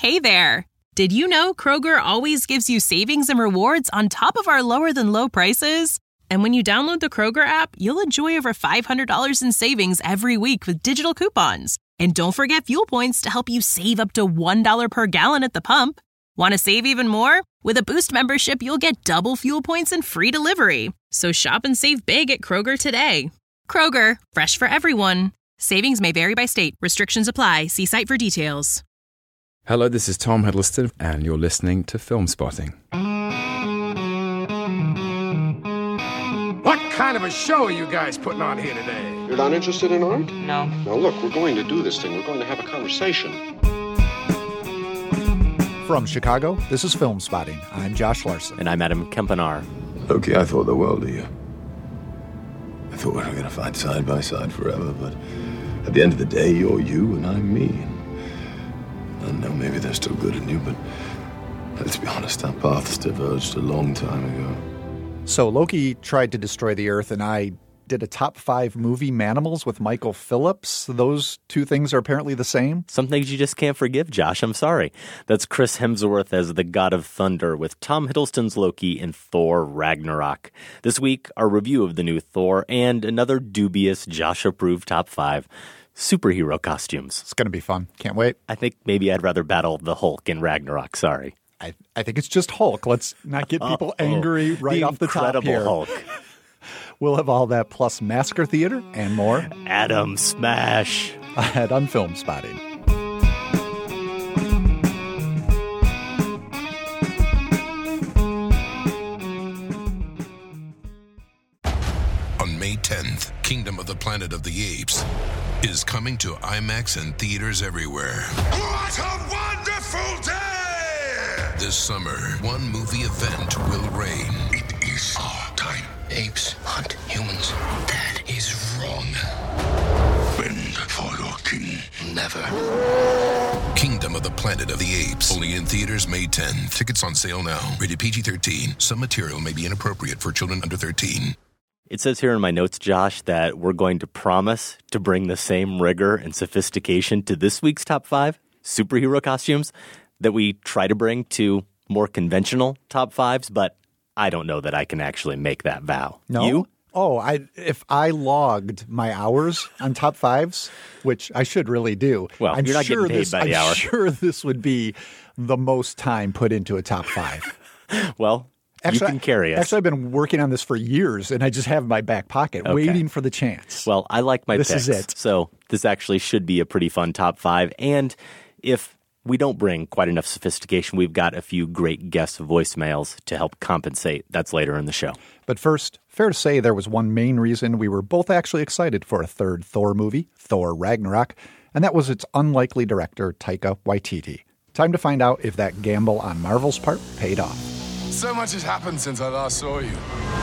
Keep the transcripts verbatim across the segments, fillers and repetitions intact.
Hey there! Did you know Kroger always gives you savings and rewards on top of our lower-than-low prices? And when you download the Kroger app, you'll enjoy over five hundred dollars in savings every week with digital coupons. And don't forget fuel points to help you save up to one dollar per gallon at the pump. Want to save even more? With a Boost membership, you'll get double fuel points and free delivery. So shop and save big at Kroger today. Kroger, fresh for everyone. Savings may vary by state. Restrictions apply. See site for details. Hello, this is Tom Hiddleston, and you're listening to Film Spotting. What kind of a show are you guys putting on here today? You're not interested in art? No. Now look, we're going to do this thing. We're going to have a conversation. From Chicago, this is Film Spotting. I'm Josh Larson. And I'm Adam Kempenaar. Loki, I thought the world of you. I thought we were going to fight side by side forever, but at the end of the day, you're you and I'm me. I know maybe there's still good in you, but let's be honest, our paths diverged a long time ago. So Loki tried to destroy the Earth, and I did a top five movie Manimals with Michael Phillips. Those two things are apparently the same. Some things you just can't forgive, Josh. I'm sorry. That's Chris Hemsworth as the God of Thunder with Tom Hiddleston's Loki in Thor Ragnarok. This week, our review of the new Thor and another dubious Josh-approved top five. Superhero costumes. It's going to be fun. Can't wait. I think maybe I'd rather battle the Hulk in Ragnarok. Sorry. I, I think it's just Hulk. Let's not get people Uh-oh. angry right the off the top here. Hulk. We'll have all that plus Massacre Theater and more. Adam Smash. Ahead on Film Spotting. On May tenth, Kingdom of the Planet of the Apes is coming to IMAX and theaters everywhere. What a wonderful day! This summer, one movie event will reign. It is our time. Apes hunt humans. That is wrong. Bend for your king. Never. Kingdom of the Planet of the Apes. Only in theaters May tenth. Tickets on sale now. Rated P G thirteen. Some material may be inappropriate for children under thirteen. It says here in my notes, Josh, that we're going to promise to bring the same rigor and sophistication to this week's top five superhero costumes that we try to bring to more conventional top fives, but I don't know that I can actually make that vow. No? You? Oh, I if I logged my hours on top fives, which I should really do. Well, I'm you're not sure getting paid this, by the I'm hour. sure this would be the most time put into a top five. Well, Actually, you can carry us. Actually, I've been working on this for years, and I just have it in my back pocket, Okay. waiting for the chance. Well, I like my This picks. is it. So this actually should be a pretty fun top five. And if we don't bring quite enough sophistication, we've got a few great guest voicemails to help compensate. That's later in the show. But first, fair to say there was one main reason we were both actually excited for a third Thor movie, Thor Ragnarok, and that was its unlikely director, Taika Waititi. Time to find out if that gamble on Marvel's part paid off. So much has happened since I last saw you.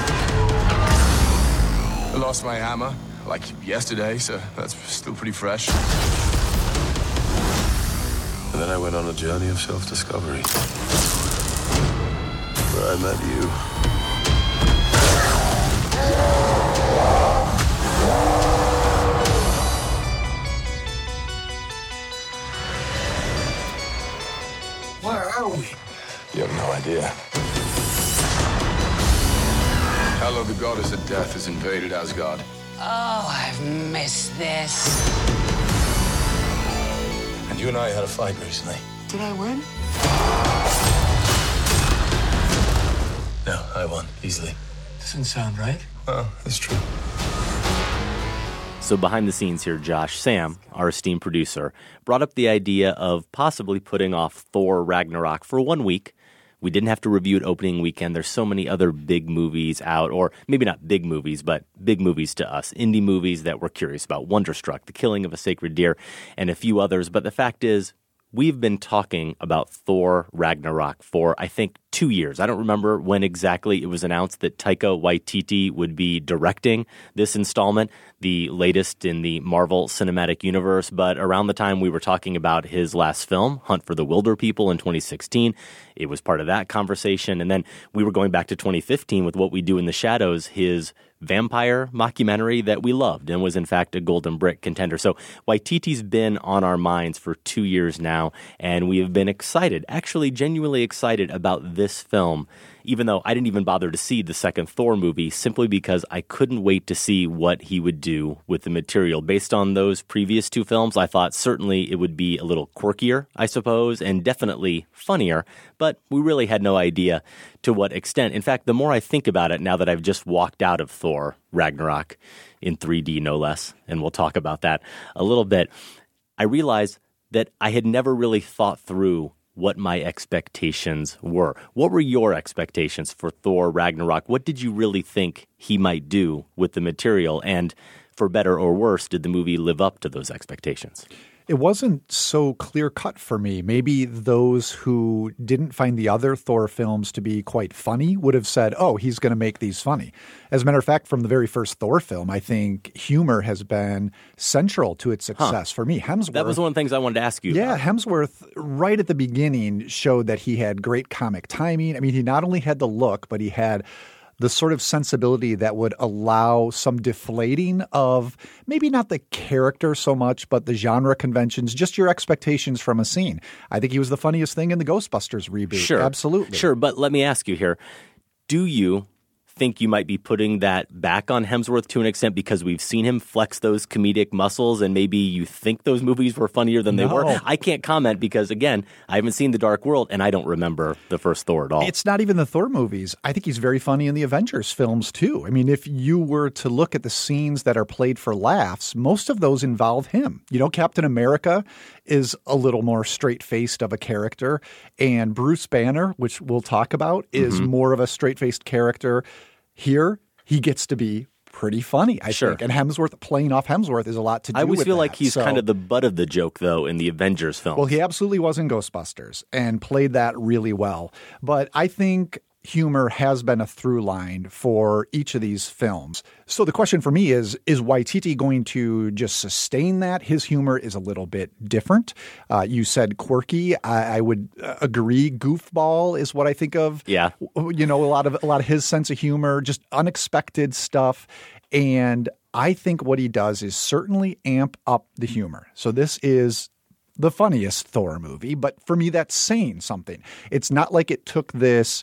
I lost my hammer, like yesterday, so that's still pretty fresh. And then I went on a journey of self-discovery, where I met you. Where are we? You have no idea. Hela, the goddess of death, has invaded Asgard. Oh, I've missed this. And you and I had a fight recently. Did I win? No, I won, easily. Doesn't sound right. Well, it's true. So behind the scenes here, Josh, Sam, our esteemed producer, brought up the idea of possibly putting off Thor Ragnarok for one week. We didn't have to review it opening weekend. There's so many other big movies out, or maybe not big movies, but big movies to us, indie movies that we're curious about. Wonderstruck, The Killing of a Sacred Deer, and a few others. But the fact is, we've been talking about Thor Ragnarok for, I think, two years. I don't remember when exactly it was announced that Taika Waititi would be directing this installment, the latest in the Marvel Cinematic Universe. But around the time we were talking about his last film, Hunt for the Wilder People, in twenty sixteen, it was part of that conversation. And then we were going back to twenty fifteen with What We Do in the Shadows, his vampire mockumentary that we loved and was in fact a Golden Brick contender. So Waititi's been on our minds for two years now, and we have been excited, actually genuinely excited about this film, even though I didn't even bother to see the second Thor movie, simply because I couldn't wait to see what he would do with the material. Based on those previous two films, I thought certainly it would be a little quirkier, I suppose, and definitely funnier, but we really had no idea to what extent. In fact, the more I think about it now that I've just walked out of Thor Ragnarok, in three D no less, and we'll talk about that a little bit, I realize that I had never really thought through what my expectations were. What were your expectations for Thor Ragnarok? What did you really think he might do with the material? And for better or worse, did the movie live up to those expectations? It wasn't so clear-cut for me. Maybe those who didn't find the other Thor films to be quite funny would have said, oh, he's going to make these funny. As a matter of fact, from the very first Thor film, I think humor has been central to its success. Huh. For me, Hemsworth— That was one of the things I wanted to ask you Yeah, about. Hemsworth, right at the beginning, showed that he had great comic timing. I mean, he not only had the look, but he had the sort of sensibility that would allow some deflating of maybe not the character so much, but the genre conventions, just your expectations from a scene. I think he was the funniest thing in the Ghostbusters reboot. Sure. Absolutely. Sure, but let me ask you here. Do you think you might be putting that back on Hemsworth to an extent because we've seen him flex those comedic muscles and maybe you think those movies were funnier than they No. were? I can't comment because, again, I haven't seen The Dark World and I don't remember the first Thor at all. It's not even the Thor movies. I think he's very funny in the Avengers films, too. I mean, if you were to look at the scenes that are played for laughs, most of those involve him. You know, Captain America is a little more straight-faced of a character, and Bruce Banner, which we'll talk about, is Mm-hmm. more of a straight-faced character. Here, he gets to be pretty funny, I Sure. think. And Hemsworth, playing off Hemsworth is a lot to do I always with feel that. like he's So- kind of the butt of the joke, though, in the Avengers film. Well, he absolutely was in Ghostbusters and played that really well. But I think humor has been a through line for each of these films. So the question for me is, is Waititi going to just sustain that? His humor is a little bit different. Uh, you said quirky. I, I would uh, agree. Goofball is what I think of. Yeah. You know, a lot of a lot of his sense of humor, just unexpected stuff. And I think what he does is certainly amp up the humor. So this is the funniest Thor movie, but for me, that's saying something. It's not like it took this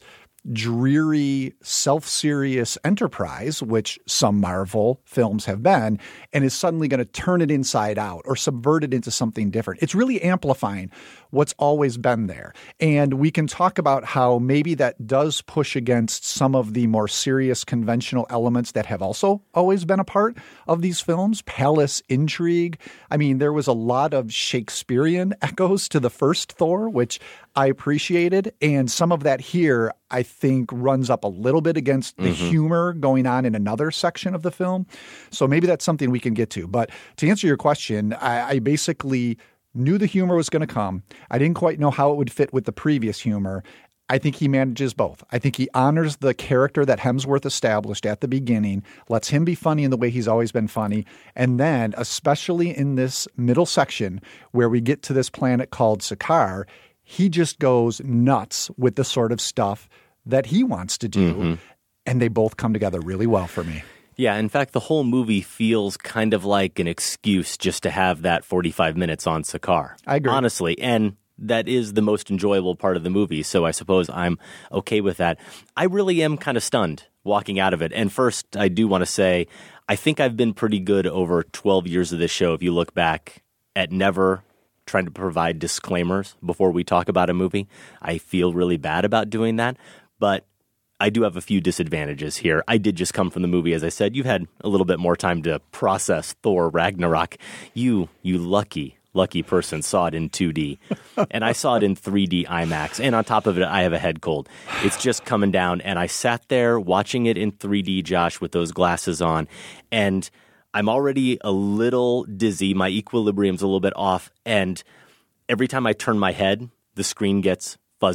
dreary, self-serious enterprise, which some Marvel films have been, and is suddenly going to turn it inside out or subvert it into something different. It's really amplifying what's always been there. And we can talk about how maybe that does push against some of the more serious conventional elements that have also always been a part of these films. Palace intrigue. I mean, there was a lot of Shakespearean echoes to the first Thor, which I appreciated. And some of that here, I think, runs up a little bit against the Mm-hmm. humor going on in another section of the film. So maybe that's something we can get to. But to answer your question, I, I basically knew the humor was going to come. I didn't quite know how it would fit with the previous humor. I think he manages both. I think he honors the character that Hemsworth established at the beginning, lets him be funny in the way he's always been funny. And then, especially in this middle section where we get to this planet called Sakaar, he just goes nuts with the sort of stuff that he wants to do. Mm-hmm. And they both come together really well for me. Yeah, in fact, the whole movie feels kind of like an excuse just to have that forty-five minutes on Sakaar. I agree. Honestly, and that is the most enjoyable part of the movie, so I suppose I'm okay with that. I really am kind of stunned walking out of it. And first, I do want to say, I think I've been pretty good over twelve years of this show, if you look back, at never trying to provide disclaimers before we talk about a movie. I feel really bad about doing that, but I do have a few disadvantages here. I did just come from the movie, as I said. You've had a little bit more time to process Thor Ragnarok. You, you lucky, lucky person saw it in two D. And I saw it in three D IMAX. And on top of it, I have a head cold. It's just coming down. And I sat there watching it in three D, Josh, with those glasses on. And I'm already a little dizzy. My equilibrium's a little bit off. And every time I turn my head, the screen gets fuzzy.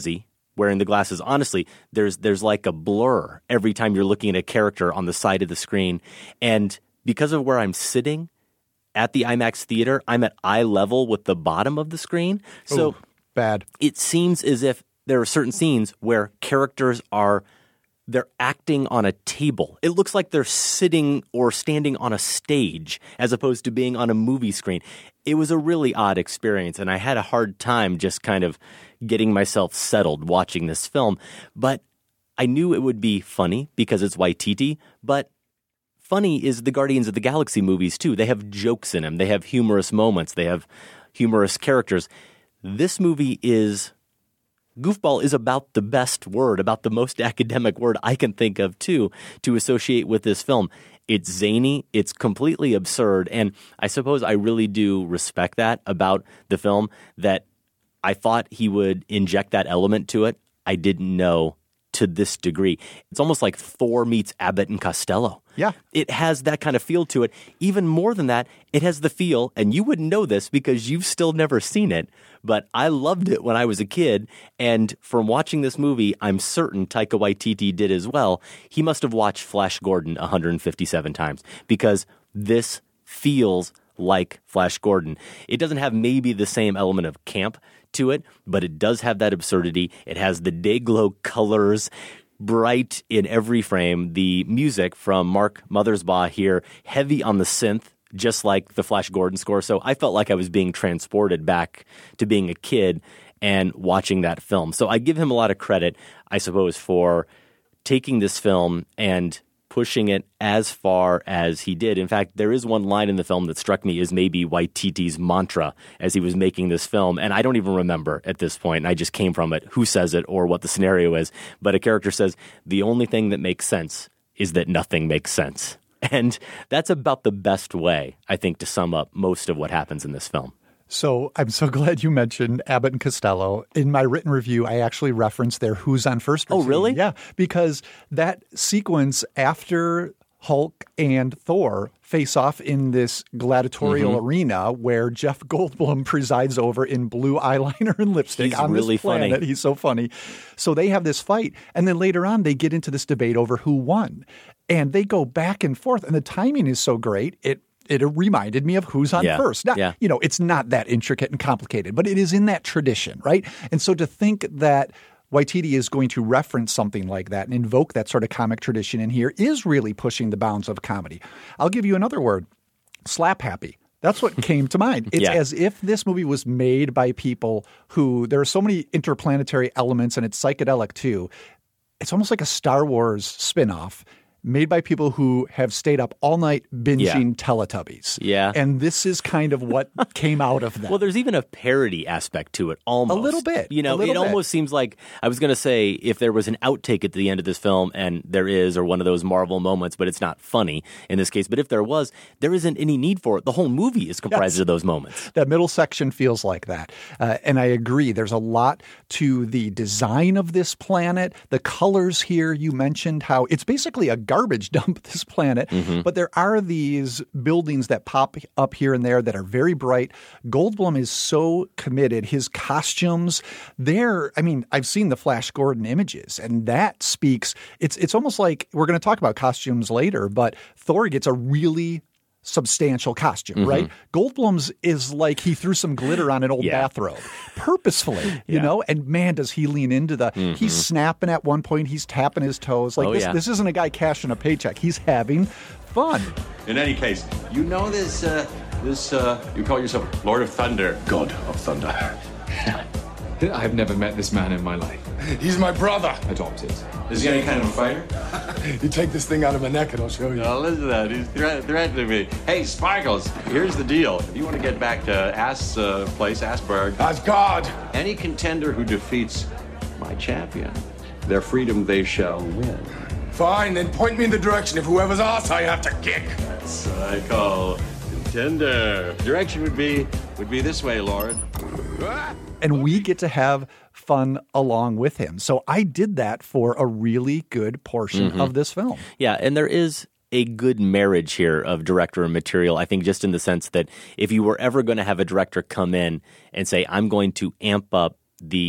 wearing the glasses. Honestly, there's there's like a blur every time you're looking at a character on the side of the screen. And because of where I'm sitting at the IMAX theater, I'm at eye level with the bottom of the screen. So Ooh, bad. It seems as if there are certain scenes where characters are they're acting on a table. It looks like they're sitting or standing on a stage as opposed to being on a movie screen. It was a really odd experience, and I had a hard time just kind of getting myself settled watching this film. But I knew it would be funny because it's Waititi, but funny is the Guardians of the Galaxy movies too. They have jokes in them. They have humorous moments. They have humorous characters. This movie is... Goofball is about the best word, about the most academic word I can think of, too, to associate with this film. It's zany, it's completely absurd, and I suppose I really do respect that about the film, that I thought he would inject that element to it. I didn't know to this degree. It's almost like Thor meets Abbott and Costello. Yeah. It has that kind of feel to it. Even more than that, it has the feel, and you wouldn't know this because you've still never seen it, but I loved it when I was a kid, and from watching this movie, I'm certain Taika Waititi did as well. He must have watched Flash Gordon one hundred fifty-seven times because this feels like Flash Gordon. It doesn't have maybe the same element of camp to it, but it does have that absurdity. It has the day-glow colors, bright in every frame. The music from Mark Mothersbaugh here, heavy on the synth, just like the Flash Gordon score. So I felt like I was being transported back to being a kid and watching that film. So I give him a lot of credit, I suppose, for taking this film and pushing it as far as he did. In fact, there is one line in the film that struck me as maybe Waititi's mantra as he was making this film, and I don't even remember at this point, and I just came from it, who says it or what the scenario is, but a character says, the only thing that makes sense is that nothing makes sense. And that's about the best way, I think, to sum up most of what happens in this film. So I'm so glad you mentioned Abbott and Costello. In my written review, I actually referenced their Who's on First routine. Oh, really? Yeah, because that sequence after Hulk and Thor face off in this gladiatorial mm-hmm. arena where Jeff Goldblum presides over in blue eyeliner and lipstick He's on really this planet. Funny. He's so funny. So they have this fight, and then later on they get into this debate over who won. And they go back and forth, and the timing is so great, it It reminded me of Who's on yeah. First. Now, yeah. you know, it's not that intricate and complicated, but it is in that tradition, right? And so to think that Waititi is going to reference something like that and invoke that sort of comic tradition in here is really pushing the bounds of comedy. I'll give you another word, slap happy. That's what came to mind. It's yeah. as if this movie was made by people who, there are so many interplanetary elements and it's psychedelic too. It's almost like a Star Wars spinoff made by people who have stayed up all night binging yeah. Teletubbies. Yeah. And this is kind of what came out of that. Well, there's even a parody aspect to it, almost. A little bit. You know, it bit. almost seems like, I was going to say, if there was an outtake at the end of this film, and there is, or one of those Marvel moments, but it's not funny in this case, but if there was, there isn't any need for it. The whole movie is comprised yes. of those moments. That middle section feels like that. Uh, and I agree. There's a lot to the design of this planet. The colors here, you mentioned how it's basically a garbage dump, this planet. Mm-hmm. But there are these buildings that pop up here and there that are very bright. Goldblum is so committed. His costumes, they're, I mean, I've seen the Flash Gordon images, and that speaks, it's, it's almost like, we're going to talk about costumes later, but Thor gets a really substantial costume, mm-hmm. right? Goldblum's is like he threw some glitter on an old yeah. bathrobe purposefully, you yeah. know? And man, does he lean into the, mm-hmm. he's snapping at one point, he's tapping his toes. Like oh, this, yeah. this isn't a guy cashing a paycheck. He's having fun. In any case, you know this, uh, this, uh, you call yourself Lord of Thunder. God of Thunder. I've never met this man in my life. He's my brother. Adopted. Is he any kind of a fighter? You take this thing out of my neck and I'll show you. No, listen to that. He's threat- threatening me. Hey, Sparkles, here's the deal. If you want to get back to Ass uh, place, Asperg. Asgard. Any contender who defeats my champion, their freedom they shall win. Fine, then point me in the direction of whoever's ass I have to kick. That's what I call contender. Direction would be would be this way, Lord. And we get to have fun along with him. So I did that for a really good portion mm-hmm. of this film. Yeah, and there is a good marriage here of director and material, I think, just in the sense that if you were ever going to have a director come in and say, I'm going to amp up the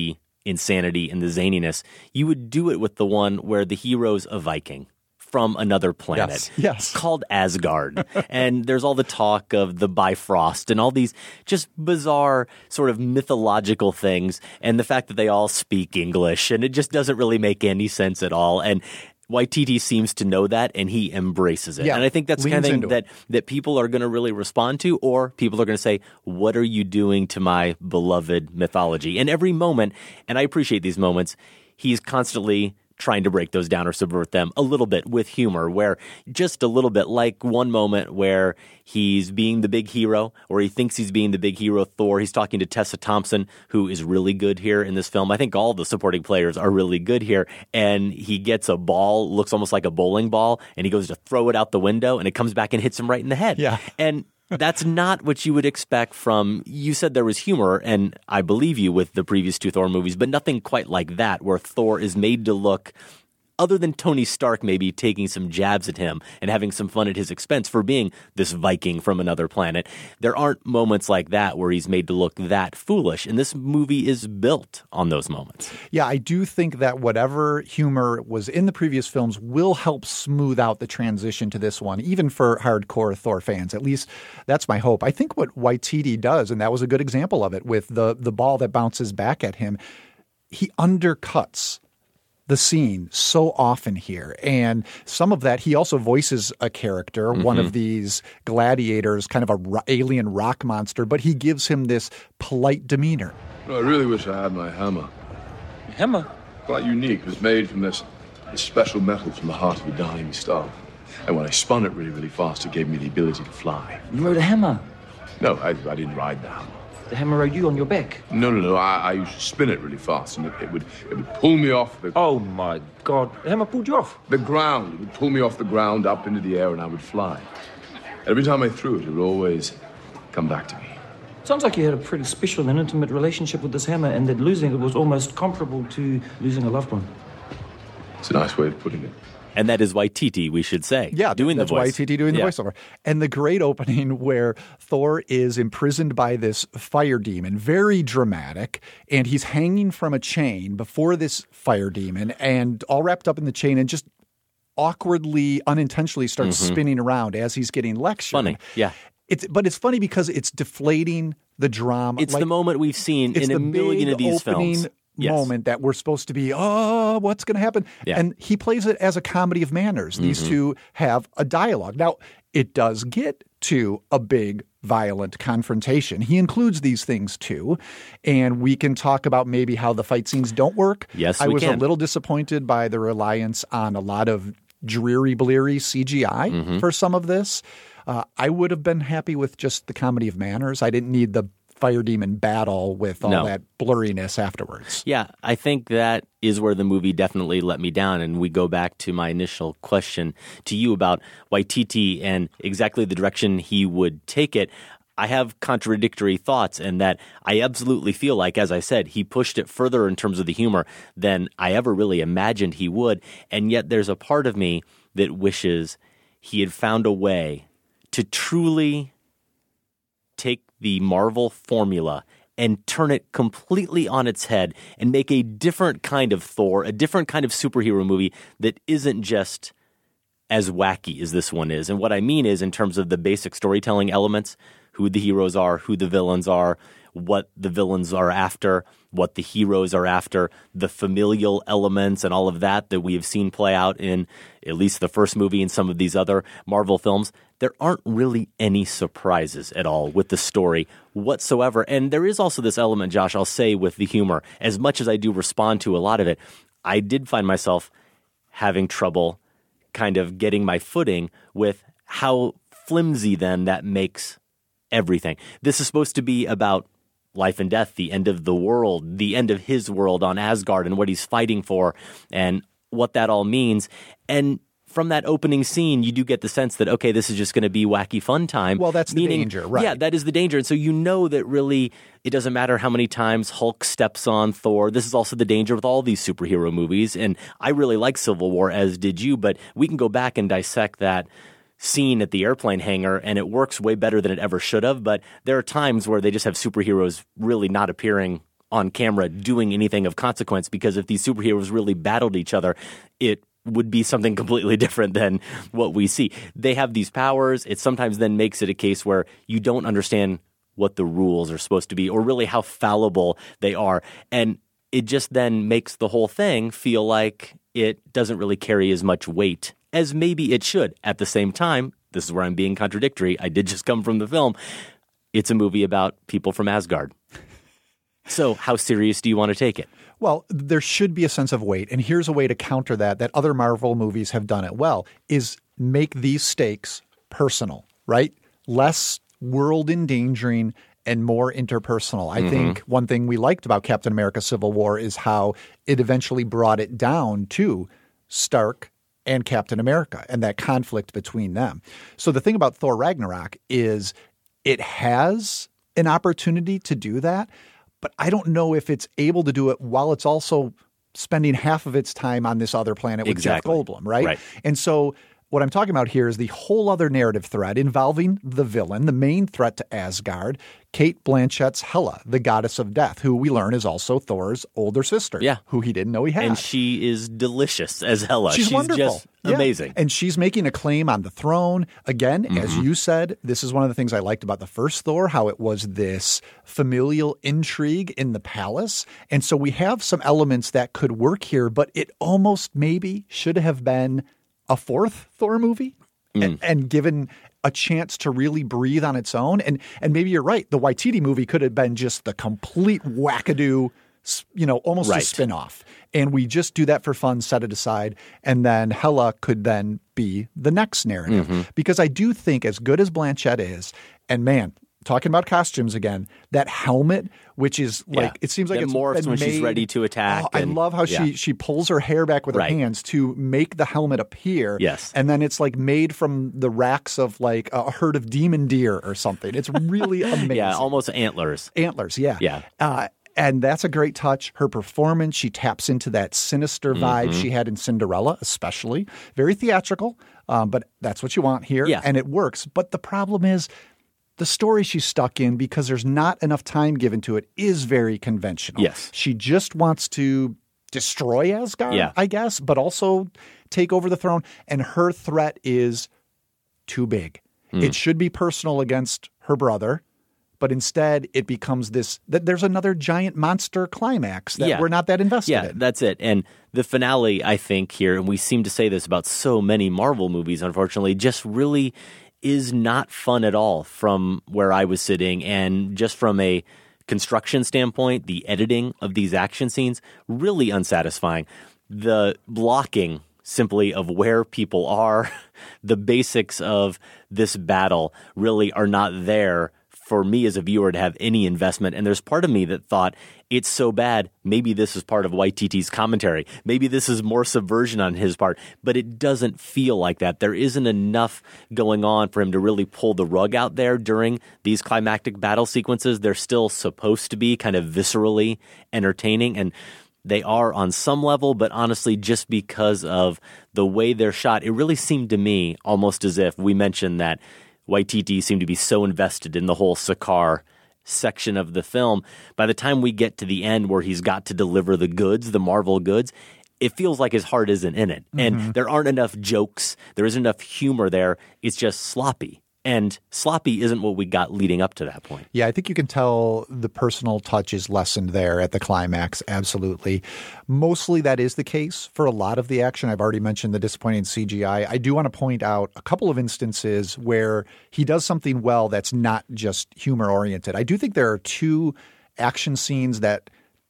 insanity and the zaniness, you would do it with the one where the hero's a Viking from another planet yes, yes. called Asgard. And there's all the talk of the Bifrost and all these just bizarre sort of mythological things, and the fact that they all speak English, and it just doesn't really make any sense at all. And Waititi seems to know that, and he embraces it. Yeah, and I think that's the kind of thing that, that people are going to really respond to, or people are going to say, what are you doing to my beloved mythology? And every moment, and I appreciate these moments, he's constantly trying to break those down or subvert them a little bit with humor, where just a little bit, like one moment where he's being the big hero, or he thinks he's being the big hero, Thor. He's talking to Tessa Thompson, who is really good here in this film. I think all the supporting players are really good here. And he gets a ball, looks almost like a bowling ball, and he goes to throw it out the window, and it comes back and hits him right in the head. Yeah. And that's not what you would expect from, you said there was humor, and I believe you with the previous two Thor movies, but nothing quite like that, where Thor is made to look, other than Tony Stark maybe taking some jabs at him and having some fun at his expense for being this Viking from another planet, there aren't moments like that where he's made to look that foolish. And this movie is built on those moments. Yeah, I do think that whatever humor was in the previous films will help smooth out the transition to this one, even for hardcore Thor fans. At least that's my hope. I think what Waititi does, and that was a good example of it with the, the ball that bounces back at him, he undercuts the scene so often here. And some of that, he also voices a character, mm-hmm. one of these gladiators, kind of a ro- alien rock monster, but he gives him this polite demeanor. No, I really wish I had my hammer. Hammer? Quite unique. It was made from this, this special metal from the heart of a dying star. And when I spun it really, really fast, it gave me the ability to fly. You rode a hammer? No, I, I didn't ride the hammer. The hammer rode you on your back? No, no, no. I, I used to spin it really fast, and it, it would it would pull me off the... Oh, my God. The hammer pulled you off? The ground. It would pull me off the ground up into the air, and I would fly. Every time I threw it, it would always come back to me. Sounds like you had a pretty special and intimate relationship with this hammer, and that losing it was almost comparable to losing a loved one. It's a nice way of putting it. And that is Waititi, we should say. Yeah, doing that's the voice. Waititi doing yeah. the voiceover. And the great opening where Thor is imprisoned by this fire demon, very dramatic, and he's hanging from a chain before this fire demon, and all wrapped up in the chain, and just awkwardly, unintentionally starts mm-hmm. spinning around as he's getting lectured. Funny, yeah. It's, but it's funny because it's deflating the drama. It's like, the moment we've seen in a million of these films. Yes. Moment that we're supposed to be, oh, what's going to happen? Yeah. And he plays it as a comedy of manners. These mm-hmm. two have a dialogue. Now, it does get to a big, violent confrontation. He includes these things too. And we can talk about maybe how the fight scenes don't work. Yes, I we was can. a little disappointed by the reliance on a lot of dreary, bleary C G I mm-hmm. for some of this. Uh, I would have been happy with just the comedy of manners. I didn't need the fire demon battle with all no. that blurriness afterwards. Yeah, I think that is where the movie definitely let me down. And we go back to my initial question to you about Waititi and exactly the direction he would take it. I have contradictory thoughts, and that I absolutely feel like, as I said, he pushed it further in terms of the humor than I ever really imagined he would. And yet there's a part of me that wishes he had found a way to truly take the Marvel formula and turn it completely on its head and make a different kind of Thor, a different kind of superhero movie that isn't just as wacky as this one is. And what I mean is in terms of the basic storytelling elements, who the heroes are, who the villains are, what the villains are after, what the heroes are after, the familial elements and all of that that we have seen play out in at least the first movie and some of these other Marvel films. There aren't really any surprises at all with the story whatsoever. And there is also this element, Josh, I'll say, with the humor. As much as I do respond to a lot of it, I did find myself having trouble kind of getting my footing with how flimsy then that makes everything. This is supposed to be about life and death, the end of the world, the end of his world on Asgard and what he's fighting for and what that all means. And from that opening scene, you do get the sense that, okay, this is just going to be wacky fun time. Well, that's the Meaning, danger, right? Yeah, that is the danger. And so you know that really it doesn't matter how many times Hulk steps on Thor. This is also the danger with all these superhero movies. And I really like Civil War, as did you, but we can go back and dissect that scene at the airplane hangar, and it works way better than it ever should have. But there are times where they just have superheroes really not appearing on camera doing anything of consequence, because if these superheroes really battled each other, it would be something completely different than what we see. They have these powers. It sometimes then makes it a case where you don't understand what the rules are supposed to be or really how fallible they are. And it just then makes the whole thing feel like it doesn't really carry as much weight as maybe it should. At the same time, this is where I'm being contradictory. I did just come from the film. It's a movie about people from Asgard. So how serious do you want to take it? Well, there should be a sense of weight. And here's a way to counter that, that other Marvel movies have done it well, is make these stakes personal, right? Less world endangering and more interpersonal. I mm-hmm. think one thing we liked about Captain America Civil War is how it eventually brought it down to Stark and Captain America and that conflict between them. So the thing about Thor Ragnarok is it has an opportunity to do that, but I don't know if it's able to do it while it's also spending half of its time on this other planet with exactly. Jeff Goldblum, right? right? And so what I'm talking about here is the whole other narrative thread involving the villain, the main threat to Asgard, Kate Blanchett's Hela, the goddess of death, who we learn is also Thor's older sister, yeah. who he didn't know he had. And she is delicious as Hela. She's, she's wonderful. just yeah. amazing. And she's making a claim on the throne. Again, mm-hmm. as you said, this is one of the things I liked about the first Thor, how it was this familial intrigue in the palace. And so we have some elements that could work here, but it almost maybe should have been a fourth Thor movie mm. and, and given a chance to really breathe on its own. And and maybe you're right. The Waititi movie could have been just the complete wackadoo, you know, almost right. a spinoff. And we just do that for fun, set it aside. And then Hela could then be the next narrative. Mm-hmm. Because I do think as good as Blanchett is, and man, talking about costumes again, that helmet, which is like, yeah. it seems like that it's morphs been when made, she's ready to attack. Oh, and, I love how yeah. she she pulls her hair back with right. her hands to make the helmet appear. Yes. And then it's like made from the racks of like a herd of demon deer or something. It's really amazing. Yeah, almost antlers. Antlers, yeah. Yeah. Uh, and that's a great touch. Her performance, she taps into that sinister vibe mm-hmm. she had in Cinderella, especially. Very theatrical, um, but that's what you want here. Yeah. And it works. But the problem is, the story she's stuck in, because there's not enough time given to it, is very conventional. Yes. She just wants to destroy Asgard, yeah. I guess, but also take over the throne. And her threat is too big. Mm. It should be personal against her brother, but instead it becomes this that there's another giant monster climax that yeah. we're not that invested yeah, in. That's it. And the finale, I think, here, and we seem to say this about so many Marvel movies, unfortunately, just really is not fun at all from where I was sitting. And just from a construction standpoint, the editing of these action scenes, really unsatisfying. The blocking simply of where people are, the basics of this battle really are not there for me as a viewer to have any investment. And there's part of me that thought it's so bad, maybe this is part of Waititi's commentary. Maybe this is more subversion on his part, but it doesn't feel like that. There isn't enough going on for him to really pull the rug out there during these climactic battle sequences. They're still supposed to be kind of viscerally entertaining, and they are on some level, but honestly, just because of the way they're shot, it really seemed to me almost as if we mentioned that Waititi seemed to be so invested in the whole Sakaar section of the film. By the time we get to the end where he's got to deliver the goods, the Marvel goods, it feels like his heart isn't in it. Mm-hmm. And there aren't enough jokes. There isn't enough humor there. It's just sloppy. And sloppy isn't what we got leading up to that point. Yeah, I think you can tell the personal touch is lessened there at the climax, absolutely. Mostly that is the case for a lot of the action. I've already mentioned the disappointing C G I. I do want to point out a couple of instances where he does something well that's not just humor-oriented. I do think there are two action scenes that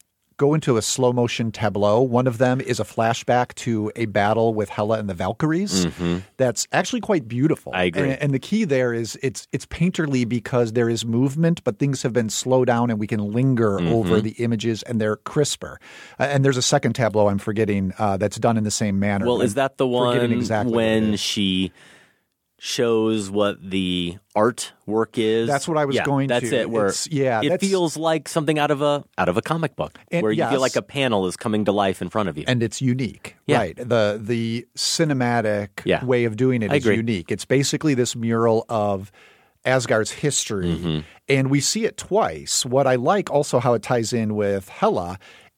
go into a slow motion tableau. One of them is a flashback to a battle with Hela and the Valkyries. Mm-hmm. That's actually quite beautiful. I agree. And, and the key there is it's it's painterly because there is movement, but things have been slowed down and we can linger mm-hmm. over the images and they're crisper. Uh, and there's a second tableau I'm forgetting uh, that's done in the same manner. Well, is that the one exactly when she shows what the artwork is? That's what I was yeah, going that's to. It, where it's, yeah, it that's, feels like something out of a out of a comic book, and, where you yes, feel like a panel is coming to life in front of you, and it's unique. Yeah. Right, the the cinematic yeah. way of doing it I is agree. unique. It's basically this mural of Asgard's history, Mm-hmm. and we see it twice. What I like also how it ties in with Hela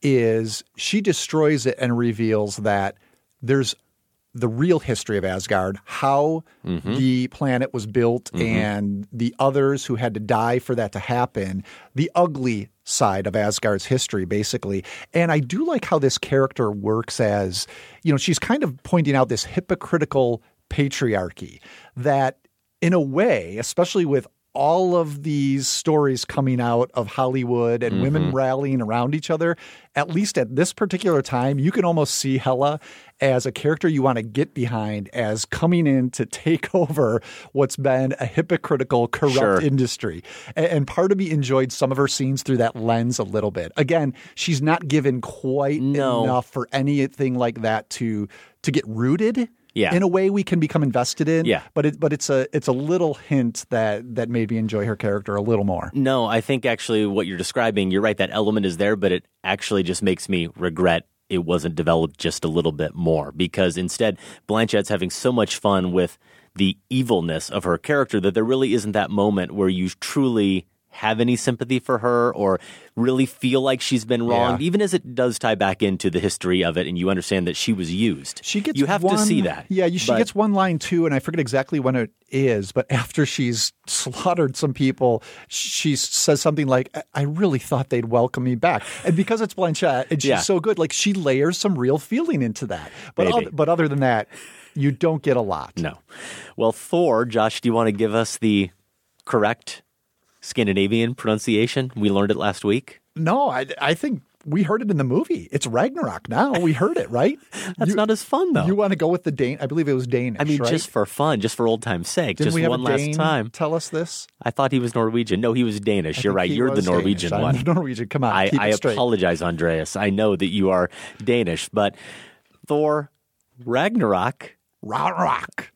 is she destroys it and reveals that there's the real history of Asgard, how Mm-hmm. the planet was built Mhm. and the others who had to die for that to happen, the ugly side of Asgard's history, basically. And I do like how this character works as, you know, she's kind of pointing out this hypocritical patriarchy that in a way, especially with all of these stories coming out of Hollywood and Mhm. women rallying around each other, at least at this particular time, you can almost see Hela as a character you want to get behind as coming in to take over what's been a hypocritical, corrupt Sure. industry. And, and part of me enjoyed some of her scenes through that lens a little bit. Again, she's not given quite No. enough for anything like that to to get rooted. Yeah. In a way we can become invested in. Yeah. But it but it's a it's a little hint that that made me enjoy her character a little more. No, I think actually what you're describing, you're right, that element is there, but it actually just makes me regret it wasn't developed just a little bit more, because instead Blanchett's having so much fun with the evilness of her character that there really isn't that moment where you truly have any sympathy for her or really feel like she's been wronged, Yeah. even as it does tie back into the history of it and you understand that she was used. She gets you have one, to see that. Yeah, you, she But- gets one line too, and I forget exactly when it is, but after she's slaughtered some people, she says something like, I, I really thought they'd welcome me back. And because it's Blanchett and she's Yeah. so good, like she layers some real feeling into that. But, Maybe. oth- but other than that, you don't get a lot. No. Well, Thor, Josh, do you want to give us the correct Scandinavian pronunciation? We learned it last week. No, I, I think we heard it in the movie. It's Ragnarok now. We heard it, right? That's You- not as fun, though. You want to go with the Dane? I believe it was Danish, I mean, right? just for fun, just for old time's sake, Didn't just we have one a last Dane time. tell us this? I thought he was Norwegian. No, he was Danish. I You're think right. he You're the was Norwegian Danish. one. I'm the Norwegian. Come on, I, keep I it straight. apologize, Andreas. I know that you are Danish, but Thor Ragnarok. Ragnarok.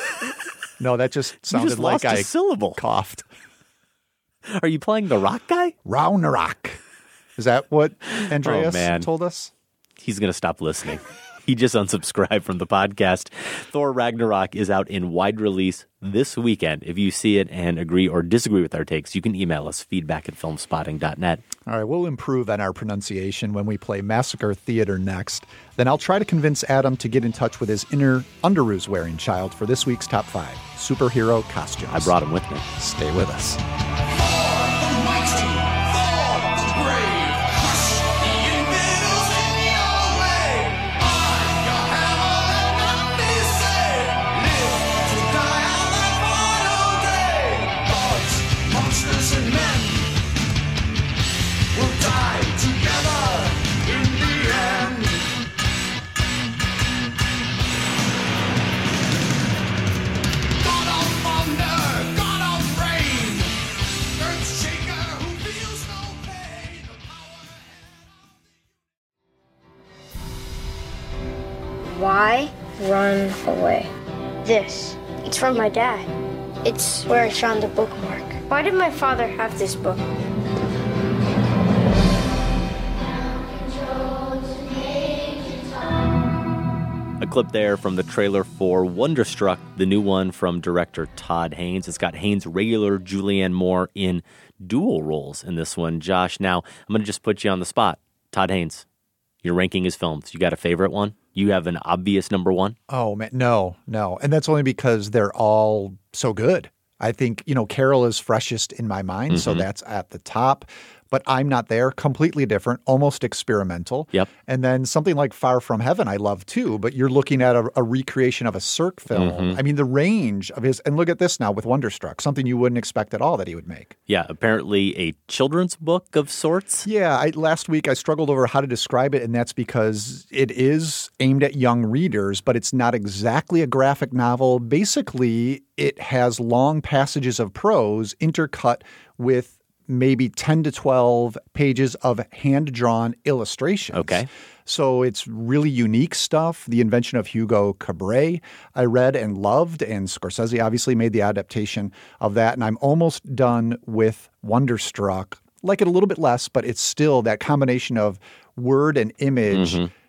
No, that just You sounded just like lost a I syllable. coughed. Are you playing the rock guy? Ragnarok. Is that what Andreas Oh, man. told us? He's going to stop listening. He just unsubscribed from the podcast. Thor Ragnarok is out in wide release this weekend. If you see it and agree or disagree with our takes, you can email us feedback at filmspotting dot net. All right, we'll improve on our pronunciation when we play Massacre Theater next. Then I'll try to convince Adam to get in touch with his inner underoos wearing child for this week's top five superhero costumes. I brought him with me. Stay with us. Monsters and men will die together in the end. God of thunder, God of rain, earthshaker who feels no pain. Why run away? This. It's from my dad. It's where I found the bookmark. Why did my father have this book? A clip there from the trailer for Wonderstruck, the new one from director Todd Haynes. It's got Haynes' regular Julianne Moore in dual roles in this one. Josh, now I'm going to just put you on the spot. Todd Haynes, you're ranking his films. You got a favorite one? You have an obvious number one? Oh, man. No, no. And that's only because they're all so good. I think, you know, Carol is freshest in my mind, so Mhm. that's at the top. But I'm Not There, completely different, almost experimental. Yep. And then something like Far From Heaven, I love too, but you're looking at a, a recreation of a Cirque film. Mhm. I mean, the range of his, and look at this now with Wonderstruck, something you wouldn't expect at all that he would make. Yeah, apparently a children's book of sorts. Yeah, I, last week I struggled over how to describe it, and that's because it is aimed at young readers, but it's not exactly a graphic novel. Basically, it has long passages of prose intercut with maybe ten to twelve pages of hand-drawn illustrations. Okay. So it's really unique stuff. The invention of Hugo Cabret I read and loved, and Scorsese obviously made the adaptation of that. And I'm almost done with Wonderstruck. Like it a little bit less, but it's still that combination of word and image Mhm.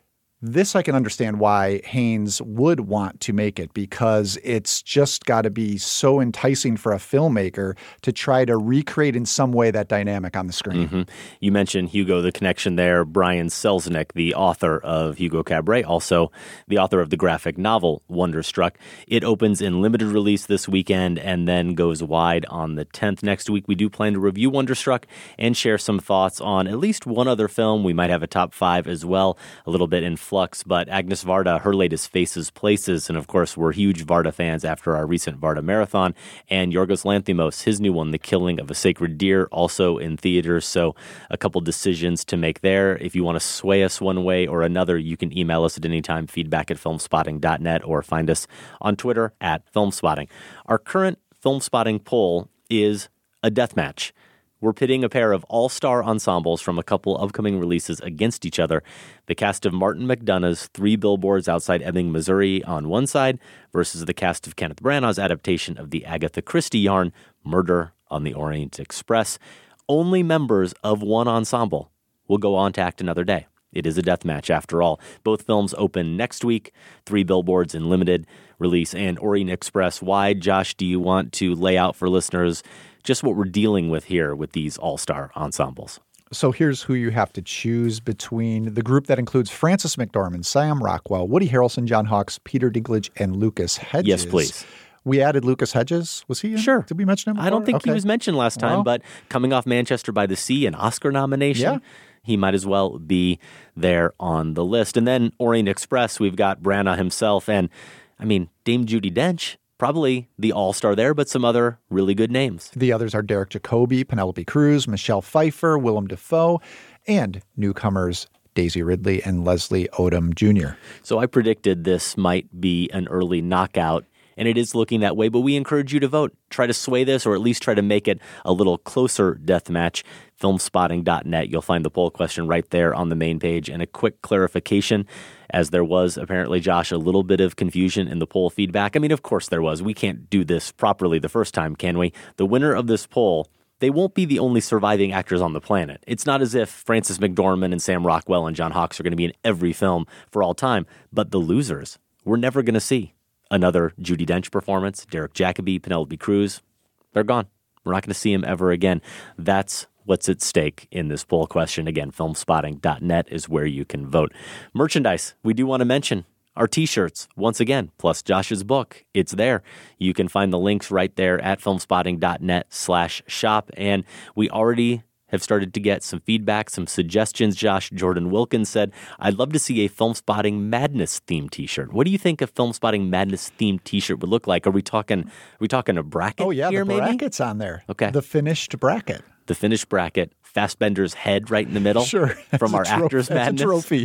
This I can understand why Haynes would want to make it, because it's just got to be so enticing for a filmmaker to try to recreate in some way that dynamic on the screen. Mm-hmm. You mentioned Hugo, the connection there. Brian Selznick, the author of Hugo Cabret, also the author of the graphic novel Wonderstruck. It opens in limited release this weekend and then goes wide on the tenth. Next week, we do plan to review Wonderstruck and share some thoughts on at least one other film. We might have a top five as well, a little bit in flux, but Agnes Varda, her latest Faces Places, and of course we're huge Varda fans after our recent Varda marathon, and Yorgos Lanthimos, his new one, The Killing of a Sacred Deer, also in theaters, so a couple decisions to make there. If you want to sway us one way or another, you can email us at any time, feedback at filmspotting dot net, or find us on Twitter at Filmspotting. Our current Filmspotting poll is a deathmatch. We're pitting a pair of all-star ensembles from a couple upcoming releases against each other. The cast of Martin McDonagh's Three Billboards Outside Ebbing, Missouri on one side versus the cast of Kenneth Branagh's adaptation of the Agatha Christie yarn, Murder on the Orient Express. Only members of one ensemble will go on to act another day. It is a death match after all. Both films open next week. Three Billboards in limited release and Orient Express wide. Josh, do you want to lay out for listeners just what we're dealing with here with these all-star ensembles? So here's who you have to choose between the group that includes Frances McDormand, Sam Rockwell, Woody Harrelson, John Hawkes, Peter Dinklage, and Lucas Hedges. Yes, please. We added Lucas Hedges. Was he in? Sure. Did we mention him before? I don't think okay. he was mentioned last time, well, but coming off Manchester by the Sea, an Oscar nomination, yeah. he might as well be there on the list. And then Orient Express, we've got Branagh himself, and, I mean, Dame Judi Dench, probably the all-star there, but some other really good names. The others are Derek Jacobi, Penelope Cruz, Michelle Pfeiffer, Willem Dafoe, and newcomers Daisy Ridley and Leslie Odom Junior So I predicted this might be an early knockout, and it is looking that way, but we encourage you to vote. Try to sway this, or at least try to make it a little closer death match. filmspotting dot net. You'll find the poll question right there on the main page. And a quick clarification, as there was apparently, Josh, a little bit of confusion in the poll feedback. I mean, of course there was. We can't do this properly the first time, can we? The winner of this poll, they won't be the only surviving actors on the planet. It's not as if Frances McDormand and Sam Rockwell and John Hawkes are going to be in every film for all time. But the losers, we're never going to see. Another Judi Dench performance, Derek Jacobi, Penelope Cruz, they're gone. We're not going to see him ever again. That's what's at stake in this poll question. Again, filmspotting dot net is where you can vote. Merchandise, we do want to mention our T-shirts, once again, plus Josh's book. It's there. You can find the links right there at filmspotting dot net slash shop. And we already have started to get some feedback, some suggestions. Josh, Jordan Wilkins said, I'd love to see a Filmspotting Madness themed T-shirt. What do you think a Filmspotting Madness themed T-shirt would look like? Are we talking? Are we talking a bracket? Oh yeah, here, the maybe? bracket's on there. Okay, the finished bracket. The finished bracket. Fassbender's head right in the middle. Sure, from our tro- Actors that's Madness. A trophy.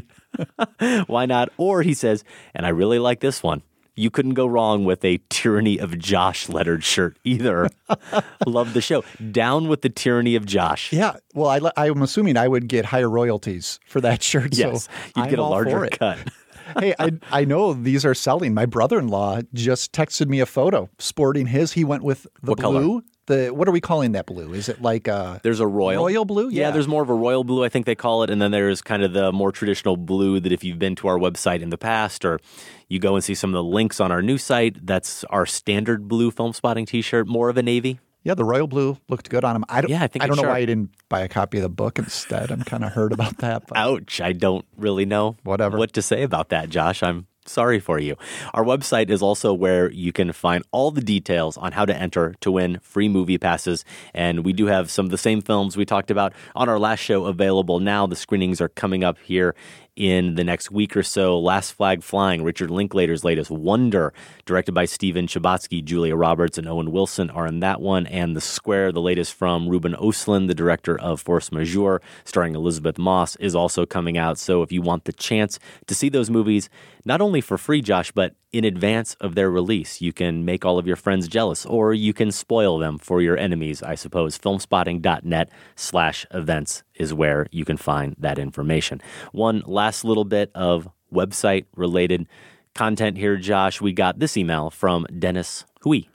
Why not? Or he says, and I really like this one. You couldn't go wrong with a Tyranny of Josh lettered shirt either. Love the show. Down with the Tyranny of Josh. Yeah. Well, I, I'm assuming I would get higher royalties for that shirt. Yes. So you'd I'm get a all larger for it. cut. Hey, I I know these are selling. My brother-in-law just texted me a photo sporting his. He went with the What blue. color? The what are we calling that blue? Is it like a There's a royal. royal blue? Yeah. Yeah, there's more of a royal blue, I think they call it. And then there's kind of the more traditional blue that if you've been to our website in the past or you go and see some of the links on our new site, that's our standard blue Filmspotting T-shirt, more of a navy. Yeah, the royal blue looked good on him. I don't, Yeah, I think I don't it's know sharp. why I didn't buy a copy of the book instead. I'm kind of hurt about that. But Ouch. I don't really know Whatever. what to say about that, Josh. I'm sorry for you. Our website is also where you can find all the details on how to enter to win free movie passes. And we do have some of the same films we talked about on our last show available now. The screenings are coming up here in the next week or so. Last Flag Flying, Richard Linklater's latest Wonder, directed by Steven Chbosky. Julia Roberts and Owen Wilson are in that one. And The Square, the latest from Ruben Östlund, the director of Force Majeure, starring Elizabeth Moss, is also coming out. So if you want the chance to see those movies, not only for free, Josh, but in advance of their release, you can make all of your friends jealous, or you can spoil them for your enemies, I suppose. filmspotting dot net slash events is where you can find that information. One last little bit of website-related content here, Josh. We got this email from Dennis Hui.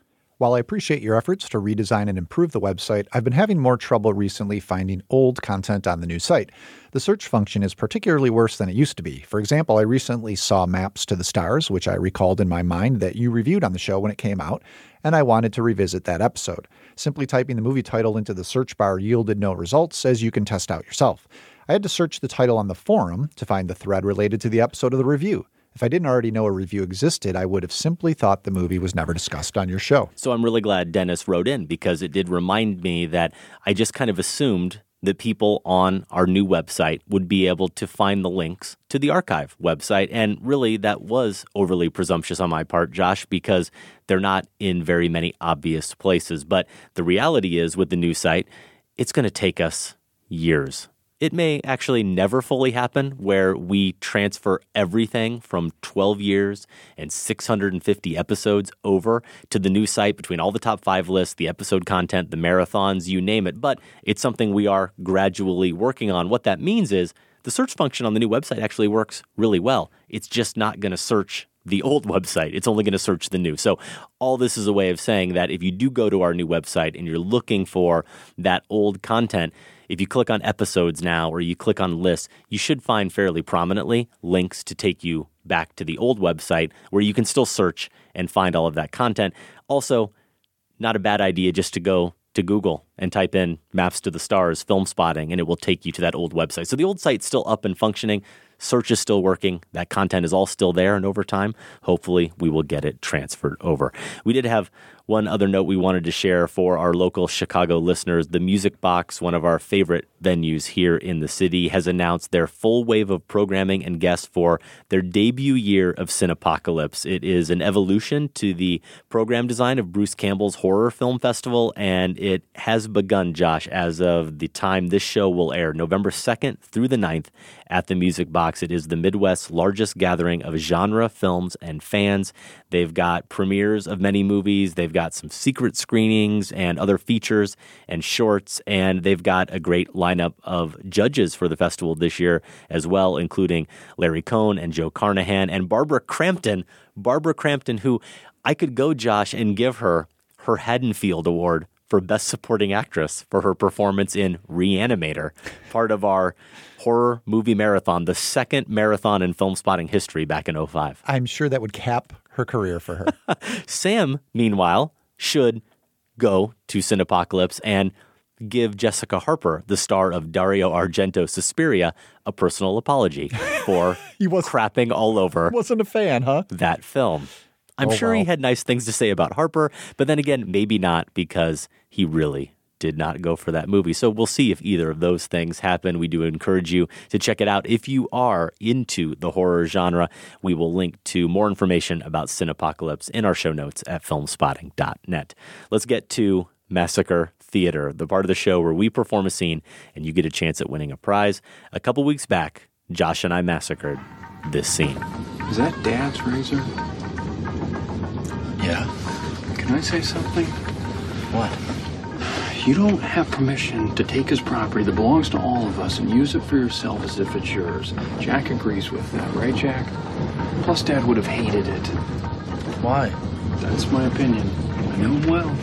While I appreciate your efforts to redesign and improve the website, I've been having more trouble recently finding old content on the new site. The search function is particularly worse than it used to be. For example, I recently saw Maps to the Stars, which I recalled in my mind that you reviewed on the show when it came out, and I wanted to revisit that episode. Simply typing the movie title into the search bar yielded no results, as you can test out yourself. I had to search the title on the forum to find the thread related to the episode of the review. If I didn't already know a review existed, I would have simply thought the movie was never discussed on your show. So I'm really glad Dennis wrote in, because it did remind me that I just kind of assumed that people on our new website would be able to find the links to the archive website. And really, that was overly presumptuous on my part, Josh, because they're not in very many obvious places. But the reality is, with the new site, it's going to take us years. It may actually never fully happen, where we transfer everything from twelve years and six hundred fifty episodes over to the new site, between all the top five lists, the episode content, the marathons, you name it. But it's something we are gradually working on. What that means is the search function on the new website actually works really well. It's just not going to search the old website. It's only going to search the new. So all this is a way of saying that if you do go to our new website and you're looking for that old content, if you click on episodes now or you click on lists, you should find fairly prominently links to take you back to the old website where you can still search and find all of that content. Also, not a bad idea just to go to Google and type in Maps to the Stars Film Spotting, and it will take you to that old website. So the old site's still up and functioning. Search is still working. That content is all still there, and over time, hopefully, we will get it transferred over. We did have one other note we wanted to share for our local Chicago listeners. The Music Box, one of our favorite venues here in the city, has announced their full wave of programming and guests for their debut year of Cinepocalypse. It is an evolution to the program design of Bruce Campbell's Horror Film Festival, and it has begun, Josh, as of the time this show will air, November second through the ninth at the Music Box. It is the Midwest's largest gathering of genre films and fans. They've got premieres of many movies. They've got some secret screenings and other features and shorts, and they've got a great lineup of judges for the festival this year as well, including Larry Cohn and Joe Carnahan and Barbara Crampton. Barbara Crampton, who I could go, Josh, and give her her Haddonfield Award for Best Supporting Actress for her performance in Reanimator, part of our horror movie marathon, the second marathon in Film Spotting history back in oh five. I'm sure that would cap her career for her. Sam, meanwhile, should go to Cinepocalypse and give Jessica Harper, the star of Dario Argento's Suspiria, a personal apology for he was, crapping all over wasn't a fan, huh? that film. I'm oh, sure well. he had nice things to say about Harper, but then again, maybe not, because he really did not go for that movie. So we'll see if either of those things happen. We do encourage you to check it out. If you are into the horror genre, we will link to more information about Cinepocalypse in our show notes at film spotting dot net. Let's get to Massacre Theater, the part of the show where we perform a scene and you get a chance at winning a prize. A couple weeks back, Josh and I massacred this scene. Is that Dad's razor? Yeah. Can I say something? What? You don't have permission to take his property that belongs to all of us and use it for yourself as if it's yours. Jack agrees with that, right, Jack? Plus, Dad would have hated it. Why? That's my opinion. I know him well.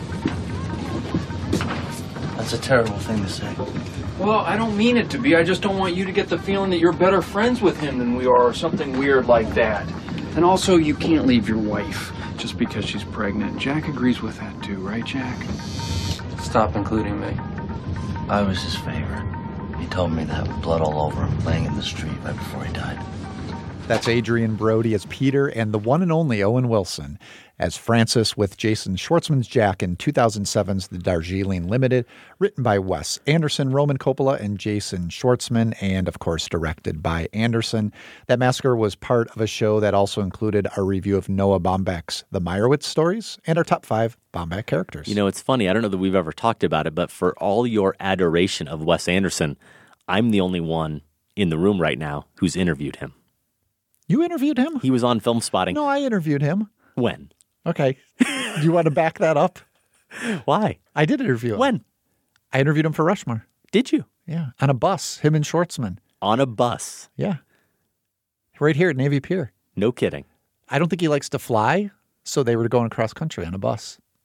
That's a terrible thing to say. Well, I don't mean it to be. I just don't want you to get the feeling that you're better friends with him than we are, or something weird like that. And also, you can't leave your wife just because she's pregnant. Jack agrees with that too, right, Jack? Stop including me. I was his favorite. He told me that with blood all over him, laying in the street right before he died. That's Adrian Brody as Peter and the one and only Owen Wilson as Francis with Jason Schwartzman's Jack in two thousand seven's The Darjeeling Limited, written by Wes Anderson, Roman Coppola, and Jason Schwartzman, and of course directed by Anderson. That massacre was part of a show that also included our review of Noah Baumbach's The Meyerowitz Stories and our top five Baumbach characters. You know, it's funny. I don't know that we've ever talked about it, but for all your adoration of Wes Anderson, I'm the only one in the room right now who's interviewed him. You interviewed him? He was on Film Spotting. No, I interviewed him. When? Okay. Do you want to back that up? Why? I did interview him. When? I interviewed him for Rushmore. Did you? Yeah. On a bus, him and Schwartzman. On a bus? Yeah. Right here at Navy Pier. No kidding. I don't think he likes to fly, so they were going across country on a bus.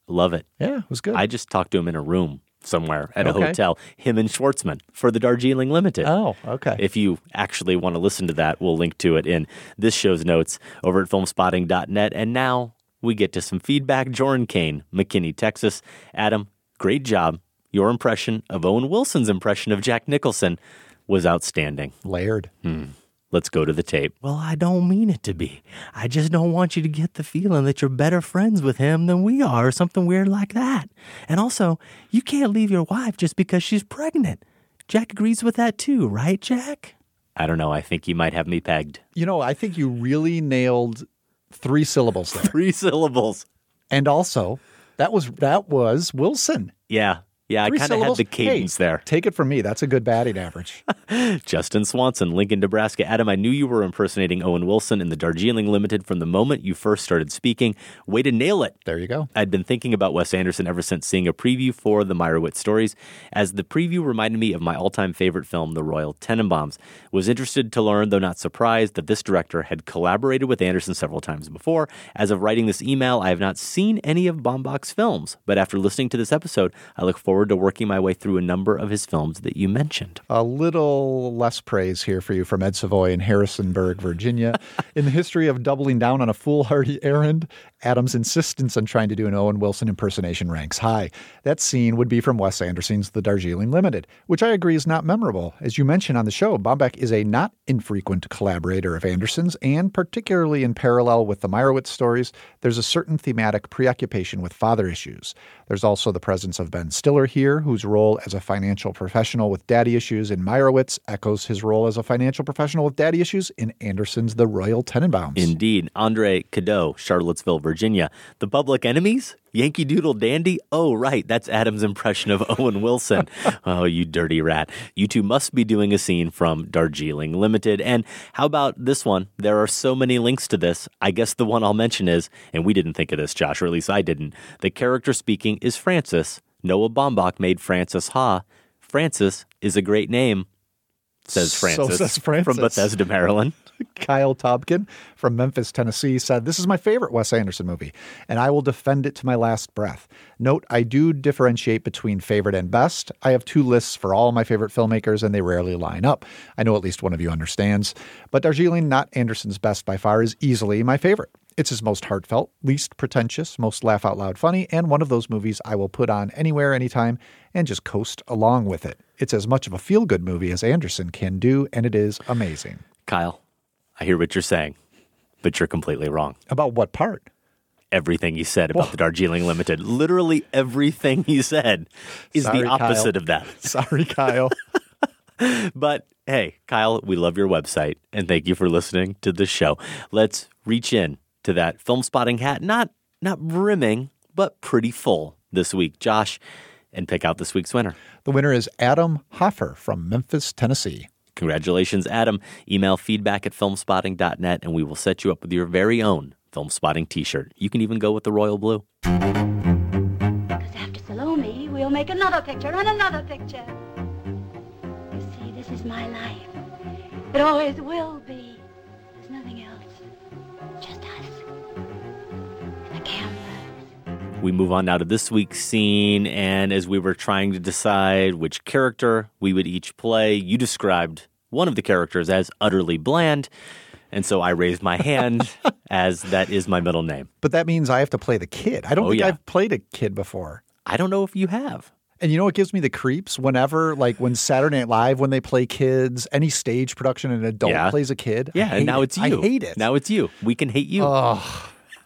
Love it. Yeah, it was good. I just talked to him in a room somewhere at a Okay. hotel, him and Schwartzman for the Darjeeling Limited. Oh, okay. If you actually want to listen to that, we'll link to it in this show's notes over at filmspotting dot net. And now we get to some feedback. Joran Kane, McKinney, Texas. Adam, great job. Your impression of Owen Wilson's impression of Jack Nicholson was outstanding. Layered. Hmm. Let's go to the tape. Well, I don't mean it to be. I just don't want you to get the feeling that you're better friends with him than we are, or something weird like that. And also, you can't leave your wife just because she's pregnant. Jack agrees with that too, right, Jack? I don't know. I think you might have me pegged. You know, I think you really nailed three syllables there. Three syllables. And also, that was that was Wilson. Yeah. Yeah, Three I kind of had syllables. the cadence Hey, there. Take it from me. That's a good batting average. Justin Swanson, Lincoln, Nebraska. Adam, I knew you were impersonating Owen Wilson in the Darjeeling Limited from the moment you first started speaking. Way to nail it. There you go. I'd been thinking about Wes Anderson ever since seeing a preview for the Meyerowitz stories, as the preview reminded me of my all-time favorite film, The Royal Tenenbaums. Was interested to learn, though not surprised, that this director had collaborated with Anderson several times before. As of writing this email, I have not seen any of Baumbach's films, but after listening to this episode, I look forward to working my way through a number of his films that you mentioned. A little less praise here for you from Ed Savoy in Harrisonburg, Virginia. In the history of doubling down on a foolhardy errand, Adam's insistence on trying to do an Owen Wilson impersonation ranks high. That scene would be from Wes Anderson's The Darjeeling Limited, which I agree is not memorable. As you mentioned on the show, Baumbach is a not infrequent collaborator of Anderson's, and particularly in parallel with the Meyerowitz stories, there's a certain thematic preoccupation with father issues. There's also the presence of Ben Stiller here, whose role as a financial professional with daddy issues in Meyerowitz echoes his role as a financial professional with daddy issues in Anderson's The Royal Tenenbaums. Indeed. Andre Cadeau, Charlottesville, Virginia. The Public Enemies? Yankee Doodle Dandy? Oh, right. That's Adam's impression of Owen Wilson. Oh, you dirty rat. You two must be doing a scene from Darjeeling Limited. And how about this one? There are so many links to this. I guess the one I'll mention is, and we didn't think of this, Josh, or at least I didn't, the character speaking is Francis. Noah Baumbach made Francis Ha. Francis is a great name, says Francis, So says Francis. from Bethesda, Maryland. Kyle Tobkin from Memphis, Tennessee said, "This is my favorite Wes Anderson movie, and I will defend it to my last breath. Note, I do differentiate between favorite and best. I have two lists for all my favorite filmmakers, and they rarely line up. I know at least one of you understands. But Darjeeling, not Anderson's best by far, is easily my favorite. It's his most heartfelt, least pretentious, most laugh-out-loud funny, and one of those movies I will put on anywhere, anytime, and just coast along with it. It's as much of a feel-good movie as Anderson can do, and it is amazing." Kyle, I hear what you're saying, but you're completely wrong. About what part? Everything you said about Whoa. the Darjeeling Limited. Literally everything you said is Sorry, the opposite Kyle. of that. Sorry, Kyle. But hey, Kyle, we love your website, and thank you for listening to the show. Let's reach in to that film spotting hat, not not brimming, but pretty full this week, Josh, and pick out this week's winner. The winner is Adam Hoffer from Memphis, Tennessee. Congratulations, Adam. Email feedback at filmspotting dot net, and we will set you up with your very own Film Spotting t-shirt. You can even go with the royal blue. After Salome, we'll make another picture and another picture. You see, this is my life. It always will be. There's nothing else. Just us. And the camera. We move on now to this week's scene, and as we were trying to decide which character we would each play, you described one of the characters as utterly bland, and so I raised my hand as that is my middle name. But that means I have to play the kid. I don't Oh, think yeah. I've played a kid before. I don't know if you have. And you know what gives me the creeps? Whenever, like when Saturday Night Live, when they play kids, any stage production, an adult Yeah. plays a kid. I Yeah, hate and now it. it's you. I hate it. Now it's you. We can hate you. Oh.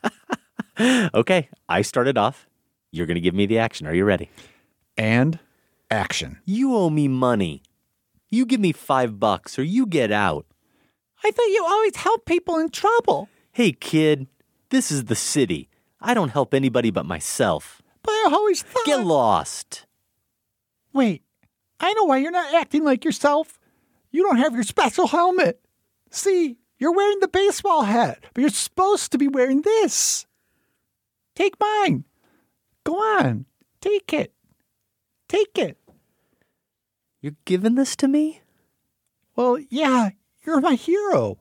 Okay, I started off. You're going to give me the action. Are you ready? And action. You owe me money. You give me five bucks or you get out. I thought you always help people in trouble. Hey, kid, this is the city. I don't help anybody but myself. But I always thought... Get lost. Wait, I know why you're not acting like yourself. You don't have your special helmet. See, you're wearing the baseball hat, but you're supposed to be wearing this. Take mine. Go on. Take it. Take it. You're giving this to me? Well, yeah, you're my hero.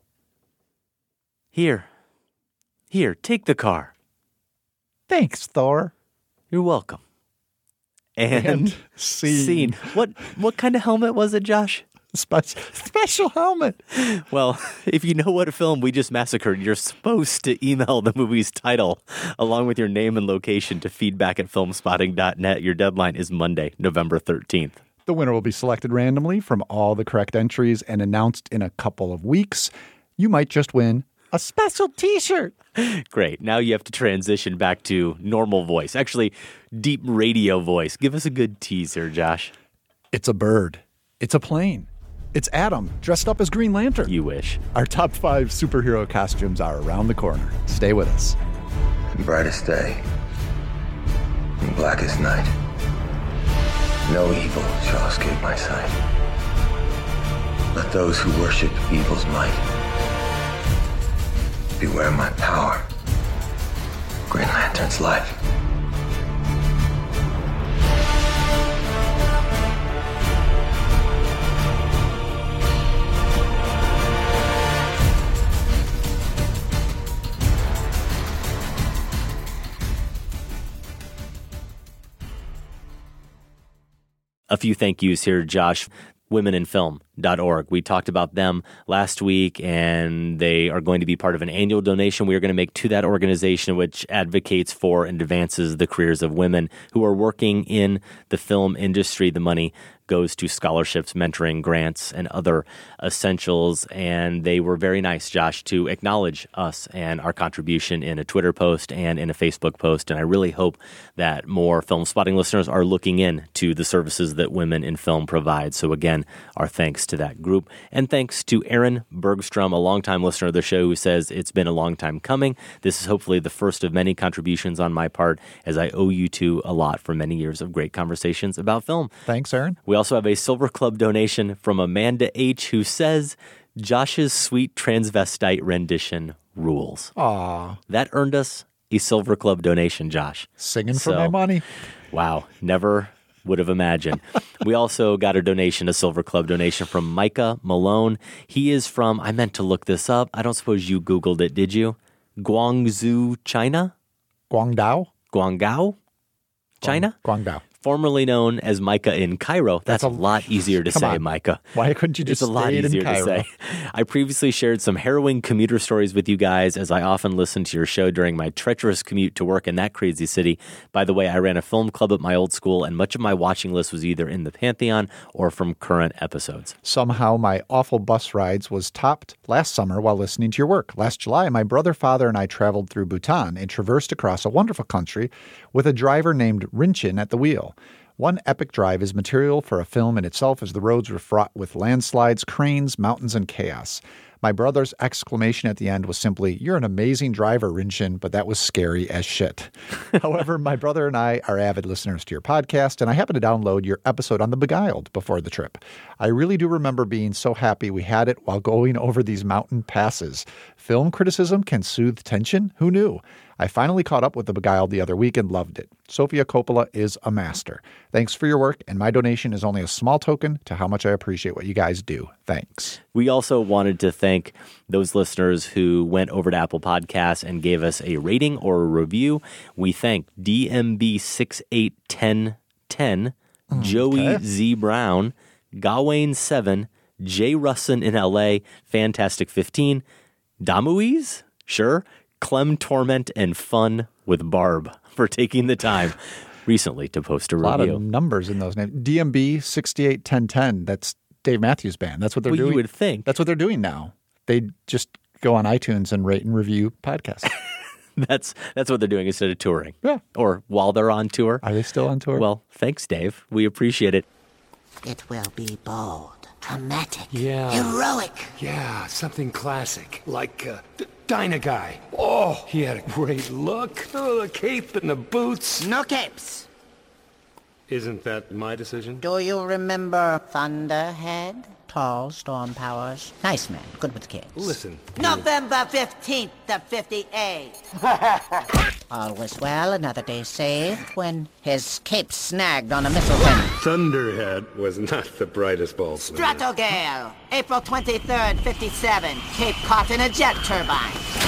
Here. Here, take the car. Thanks, Thor. You're welcome. And, And scene. What what kind of helmet was it, Josh? Spe- special helmet. Well, if you know what film we just massacred, you're supposed to email the movie's title along with your name and location to feedback at filmspotting dot net. Your deadline is Monday, November thirteenth. The winner will be selected randomly from all the correct entries and announced in a couple of weeks. You might just win a special t-shirt. Great. Now you have to transition back to normal voice. Actually, deep radio voice. Give us a good teaser, Josh. It's a bird. It's a plane. It's Adam, dressed up as Green Lantern. You wish. Our top five superhero costumes are around the corner. Stay with us. Brightest day, and blackest night. No evil shall escape my sight. Let those who worship evil's might beware my power. Green Lantern's life. A few thank yous here, Josh. women in film dot org. We talked about them last week, and they are going to be part of an annual donation we are going to make to that organization, which advocates for and advances the careers of women who are working in the film industry. The money goes to scholarships, mentoring, grants, and other essentials. And they were very nice, Josh, to acknowledge us and our contribution in a Twitter post and in a Facebook post. And I really hope that more Film Spotting listeners are looking in to the services that women in film provide. So again, our thanks to that group. And thanks to Aaron Bergstrom, a longtime listener of the show, who says it's been a long time coming. This is hopefully the first of many contributions on my part, as I owe you two a lot for many years of great conversations about film. Thanks, Aaron. We also have a Silver Club donation from Amanda H., who says, Josh's sweet transvestite rendition rules. Aw. That earned us a Silver Club donation, Josh. Singing So, for my money. Wow. Never would have imagined. We also got a donation, a Silver Club donation from Micah Malone. He is from, I meant to look this up. I don't suppose you Googled it, did you? Guangzhou, China? Guangdao? Guangdao? China? Guangdao. Formerly known as Micah in Cairo. That's, That's a, a lot easier to come say, on. Micah. Why couldn't you just It's a lot stay in easier to Cairo? say. I previously shared some harrowing commuter stories with you guys, as I often listen to your show during my treacherous commute to work in that crazy city. By the way, I ran a film club at my old school, and much of my watching list was either in the Pantheon or from current episodes. Somehow my awful bus rides was topped last summer while listening to your work. Last July, my brother, father, and I traveled through Bhutan and traversed across a wonderful country with a driver named Rinchin at the wheel. One epic drive is material for a film in itself, as the roads were fraught with landslides, cranes, mountains, and chaos. My brother's exclamation at the end was simply, "You're an amazing driver, Rinchin," but that was scary as shit. However, my brother and I are avid listeners to your podcast, and I happened to download your episode on The Beguiled before the trip. I really do remember being so happy we had it while going over these mountain passes. Film criticism can soothe tension? Who knew? I finally caught up with The Beguiled the other week and loved it. Sofia Coppola is a master. Thanks for your work, and my donation is only a small token to how much I appreciate what you guys do. Thanks. We also wanted to thank those listeners who went over to Apple Podcasts and gave us a rating or a review. We thank D M B six eight one zero one zero, Joey Okay. Z. Brown, Gawain seven, Jay Russin in L A, Fantastic fifteen, Damuiz, sure, Clem Torment, and Fun with Barb for taking the time recently to post a A lot review. of numbers in those names. D M B sixty-eight ten ten, that's Dave Matthews Band. That's what they're Well, you doing. would think. That's what they're doing now. They just go on iTunes and rate and review podcasts. That's that's what they're doing instead of touring. Yeah. Or while they're on tour. Are they still on tour? Well, thanks, Dave. We appreciate it. It will be bold, dramatic, Yeah. heroic. Yeah, something classic. Like uh, D- Dyna Guy. Oh, he had a great look. Oh, the cape and the boots. No capes. Isn't that my decision? Do you remember Thunderhead? Tall, storm powers. Nice man, good with kids. Listen. November fifteenth of fifty-eight. All was well, another day saved, when his cape snagged on a missile pin. Thunderhead was not the brightest bulb. Stratogale, April twenty-third, fifty-seven. Cape caught in a jet turbine.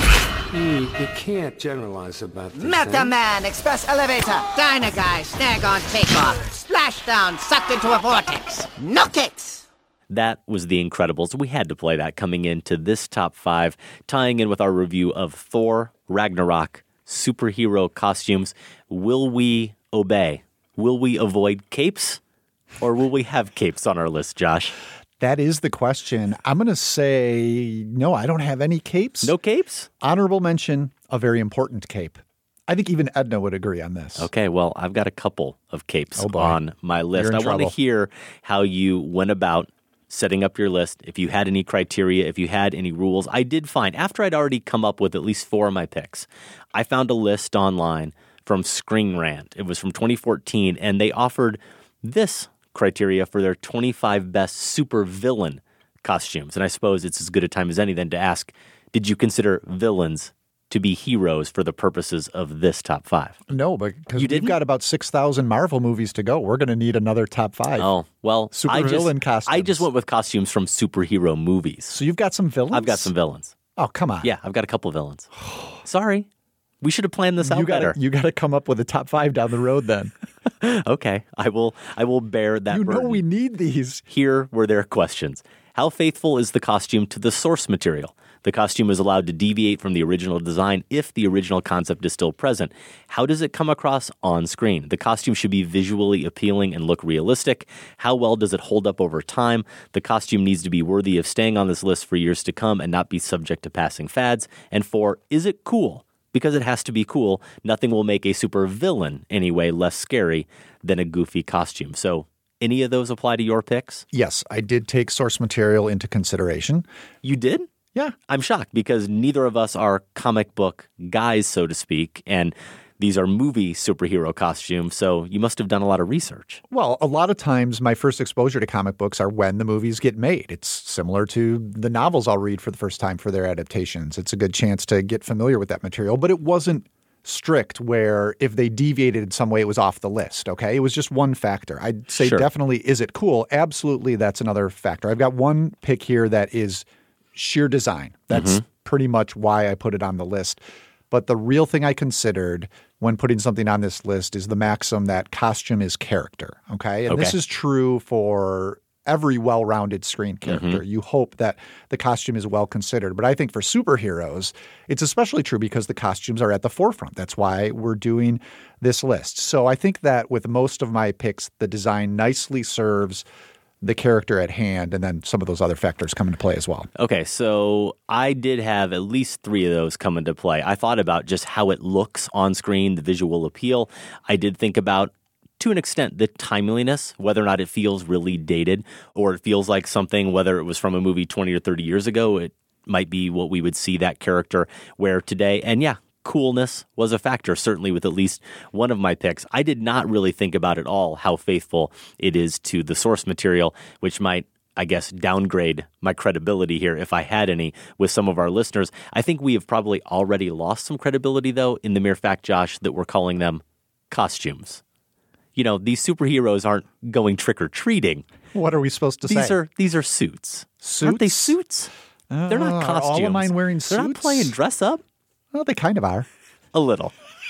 You, you can't generalize about this. Meta thing. Man, Express Elevator, Dyna-Guy, Snag on Takeoff, Splashdown, sucked into a vortex. No kicks! That was The Incredibles. We had to play that coming into this top five, tying in with our review of Thor, Ragnarok, superhero costumes. Will we obey? Will we avoid capes? Or will we have capes on our list, Josh? That is the question. I'm going to say, no, I don't have any capes. No capes? Honorable mention, a very important cape. I think even Edna would agree on this. Okay, well, I've got a couple of capes oh on my list. I want to hear how you went about setting up your list, if you had any criteria, if you had any rules. I did find, after I'd already come up with at least four of my picks, I found a list online from Screen Rant. It was from twenty fourteen, and they offered this criteria for their twenty-five best supervillain costumes. And I suppose it's as good a time as any then to ask, did you consider villains to be heroes for the purposes of this top five? No, but because we've got about six thousand Marvel movies to go. We're going to need another top five. Oh, well, Super I villain just, costumes. I just went with costumes from superhero movies. So you've got some villains? I've got some villains. Oh, come on. Yeah, I've got a couple villains. Sorry. We should have planned this out you gotta, better. You got to come up with a top five down the road then. Okay, I will I will bear that You burden. know we need these. Here were their questions. How faithful is the costume to the source material? The costume is allowed to deviate from the original design if the original concept is still present. How does it come across on screen? The costume should be visually appealing and look realistic. How well does it hold up over time? The costume needs to be worthy of staying on this list for years to come and not be subject to passing fads. And four, is it cool? Because it has to be cool. Nothing will make a super villain, anyway, less scary than a goofy costume. So any of those apply to your picks? Yes, I did take source material into consideration. You did? Yeah. I'm shocked because neither of us are comic book guys, so to speak, and these are movie superhero costumes, so you must have done a lot of research. Well, a lot of times my first exposure to comic books are when the movies get made. It's similar to the novels I'll read for the first time for their adaptations. It's a good chance to get familiar with that material, but it wasn't strict where if they deviated in some way, it was off the list, okay? It was just one factor. I'd say Sure. definitely, is it cool? Absolutely, that's another factor. I've got one pick here that is sheer design. That's Mhm. pretty much why I put it on the list. But the real thing I considered when putting something on this list is the maxim that costume is character, okay? And Okay. this is true for every well-rounded screen character. Mhm. You hope that the costume is well considered. But I think for superheroes, it's especially true because the costumes are at the forefront. That's why we're doing this list. So I think that with most of my picks, the design nicely serves the character at hand, and then some of those other factors come into play as well. Okay, so I did have at least three of those come into play. I thought about just how it looks on screen, the visual appeal. I did think about, to an extent, the timeliness, whether or not it feels really dated or it feels like something, whether it was from a movie twenty or thirty years ago, it might be what we would see that character wear today. And yeah, coolness was a factor, certainly with at least one of my picks. I did not really think about at all how faithful it is to the source material, which might, I guess, downgrade my credibility here if I had any with some of our listeners. I think we have probably already lost some credibility, though, in the mere fact, Josh, that we're calling them costumes. You know, these superheroes aren't going trick-or-treating. What are we supposed to These say? are these are suits. Suits? Aren't they suits? They're not Uh, are costumes. all of mine wearing They're not suits? playing dress up. Well, they kind of are. A little.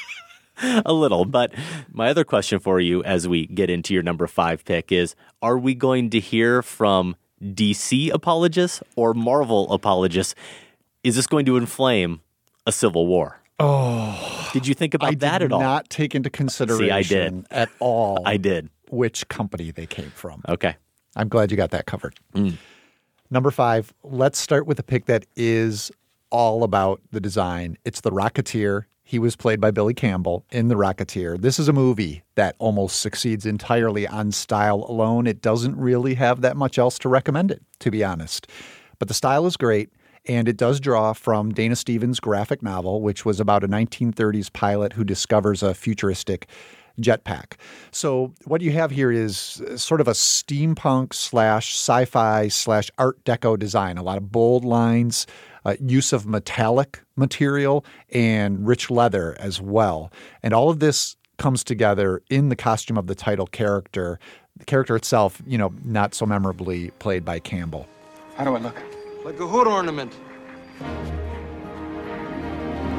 A little. But my other question for you as we get into your number five pick is, are we going to hear from D C apologists or Marvel apologists? Is this going to inflame a civil war? Oh. Did you think about I that did at all? not take into consideration See, I did. at all I did. which company they came from. Okay. I'm glad you got that covered. Mm. Number five, let's start with a pick that is all about the design. It's The Rocketeer. He was played by Billy Campbell in The Rocketeer. This is a movie that almost succeeds entirely on style alone. It doesn't really have that much else to recommend it, to be honest. But the style is great, and it does draw from Dana Stevens' graphic novel, which was about a nineteen thirties pilot who discovers a futuristic jetpack. So what you have here is sort of a steampunk slash sci-fi slash art deco design. A lot of bold lines, uh, use of metallic material, and rich leather as well. And all of this comes together in the costume of the title character. The character itself, you know, not so memorably played by Campbell. How do I look? Like a hood ornament.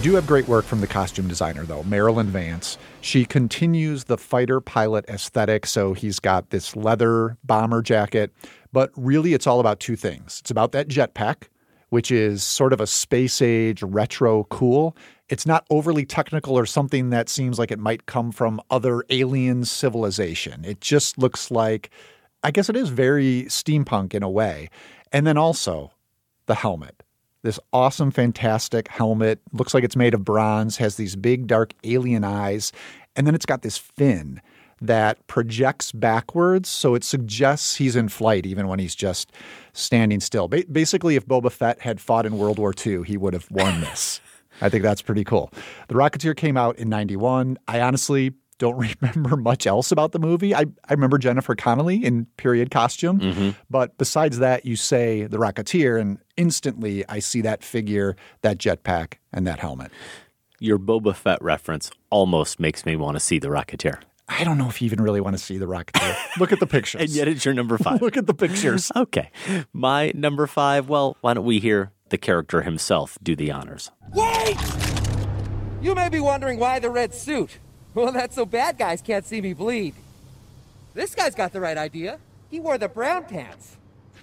do have great work from the costume designer, though, Marilyn Vance. She continues the fighter pilot aesthetic, so he's got this leather bomber jacket, but really it's all about two things. It's about that jetpack, which is sort of a space-age retro cool. It's not overly technical or something that seems like it might come from other alien civilization. It just looks like, I guess it is very steampunk in a way. And then also the helmet. This awesome, fantastic helmet. Looks like it's made of bronze, has these big, dark alien eyes. And then it's got this fin that projects backwards, so it suggests he's in flight even when he's just standing still. Ba- basically, if Boba Fett had fought in World War Two, he would have worn this. I think that's pretty cool. The Rocketeer came out in ninety-one. I honestly don't remember much else about the movie. I, I remember Jennifer Connelly in period costume. Mm-hmm. But besides that, you say The Rocketeer, and instantly I see that figure, that jetpack, and that helmet. Your Boba Fett reference almost makes me want to see The Rocketeer. I don't know if you even really want to see The Rocketeer. Look at the pictures. And yet it's your number five. Look at the pictures. Okay. My number five, well, why don't we hear the character himself do the honors? Wait! You may be wondering why the red suit. Well, that's so bad guys can't see me bleed. This guy's got the right idea. He wore the brown pants.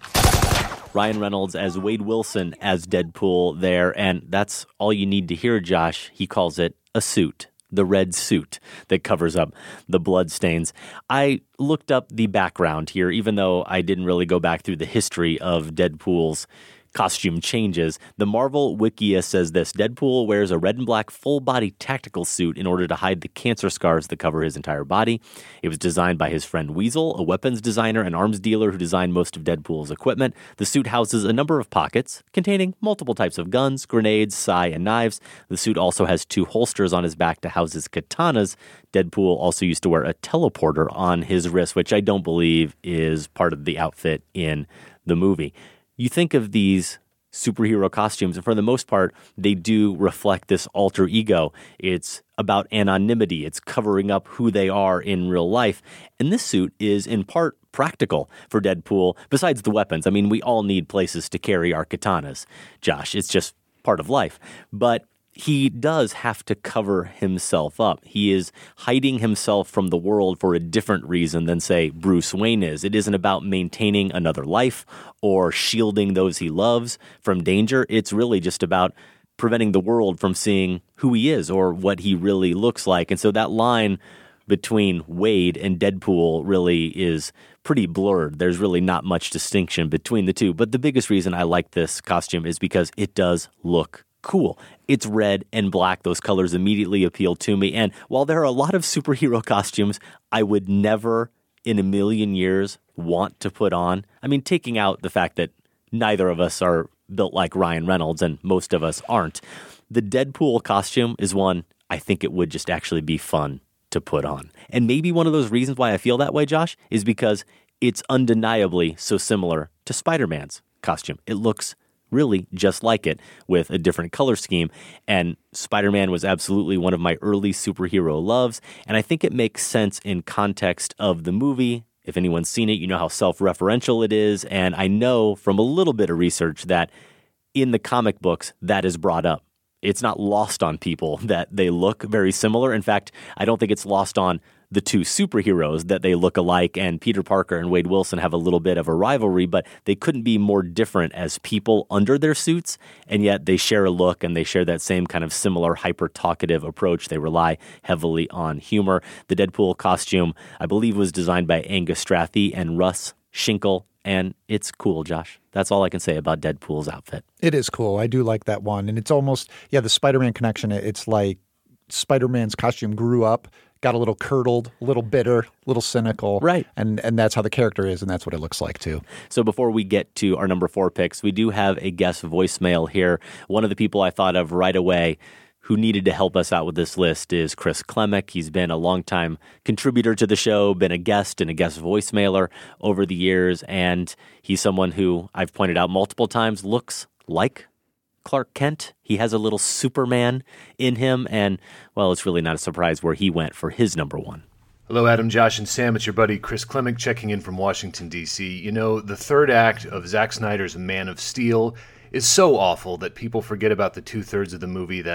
Ryan Reynolds as Wade Wilson as Deadpool there, and that's all you need to hear, Josh. He calls it a suit. The red suit that covers up the bloodstains. I looked up the background here, even though I didn't really go back through the history of Deadpool's costume changes. The Marvel Wikia says this: Deadpool wears a red and black full-body tactical suit in order to hide the cancer scars that cover his entire body. It was designed by his friend Weasel, a weapons designer and arms dealer who designed most of Deadpool's equipment. The suit houses a number of pockets containing multiple types of guns, grenades, psi, and knives. The suit also has two holsters on his back to house his katanas. Deadpool also used to wear a teleporter on his wrist, which I don't believe is part of the outfit in the movie. You think of these superhero costumes, and for the most part, they do reflect this alter ego. It's about anonymity. It's covering up who they are in real life. And this suit is in part practical for Deadpool, besides the weapons. I mean, we all need places to carry our katanas, Josh. It's just part of life. But he does have to cover himself up. He is hiding himself from the world for a different reason than, say, Bruce Wayne is. It isn't about maintaining another life or shielding those he loves from danger. It's really just about preventing the world from seeing who he is or what he really looks like. And so that line between Wade and Deadpool really is pretty blurred. There's really not much distinction between the two. But the biggest reason I like this costume is because it does look cool. It's red and black. Those colors immediately appeal to me. And while there are a lot of superhero costumes I would never in a million years want to put on, I mean, taking out the fact that neither of us are built like Ryan Reynolds and most of us aren't, the Deadpool costume is one I think it would just actually be fun to put on. And maybe one of those reasons why I feel that way, Josh, is because it's undeniably so similar to Spider-Man's costume. It looks really just like it with a different color scheme. And Spider-Man was absolutely one of my early superhero loves. And I think it makes sense in context of the movie. If anyone's seen it, you know how self-referential it is. And I know from a little bit of research that in the comic books, that is brought up. It's not lost on people that they look very similar. In fact, I don't think it's lost on the two superheroes that they look alike, and Peter Parker and Wade Wilson have a little bit of a rivalry, but they couldn't be more different as people under their suits, and yet they share a look and they share that same kind of similar hyper-talkative approach. They rely heavily on humor. The Deadpool costume, I believe, was designed by Angus Strathy and Russ Schinkel, and it's cool, Josh. That's all I can say about Deadpool's outfit. It is cool. I do like that one. And it's almost, yeah, the Spider-Man connection, it's like Spider-Man's costume grew up, got a little curdled, a little bitter, a little cynical. Right. And and that's how the character is, and that's what it looks like, too. So before we get to our number four picks, we do have a guest voicemail here. One of the people I thought of right away who needed to help us out with this list is Chris Klemek. He's been a longtime contributor to the show, been a guest and a guest voicemailer over the years, and he's someone who I've pointed out multiple times looks like Clark Kent. He has a little Superman in him, and, well, it's really not a surprise where he went for his number one. Hello, Adam, Josh, and Sam. It's your buddy Chris Klemek checking in from Washington, D C You know, the third act of Zack Snyder's Man of Steel is so awful that people forget about the two-thirds of the movie that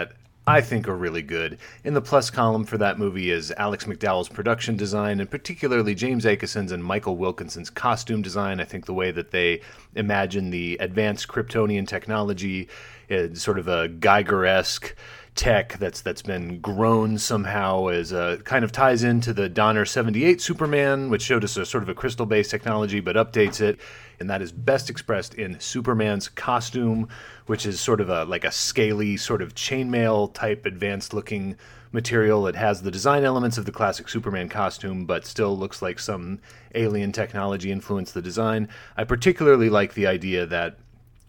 I think are really good. In the plus column for that movie is Alex McDowell's production design, and particularly James Akeson's and Michael Wilkinson's costume design. I think the way that they imagine the advanced Kryptonian technology, uh, sort of a Geiger-esque tech that's that's been grown somehow, as uh, kind of ties into the Donner seventy-eight Superman, which showed us a sort of a crystal-based technology but updates it, and that is best expressed in Superman's costume, which is sort of a like a scaly sort of chainmail type advanced looking material. It has the design elements of the classic Superman costume but still looks like some alien technology influenced the design. I particularly like the idea that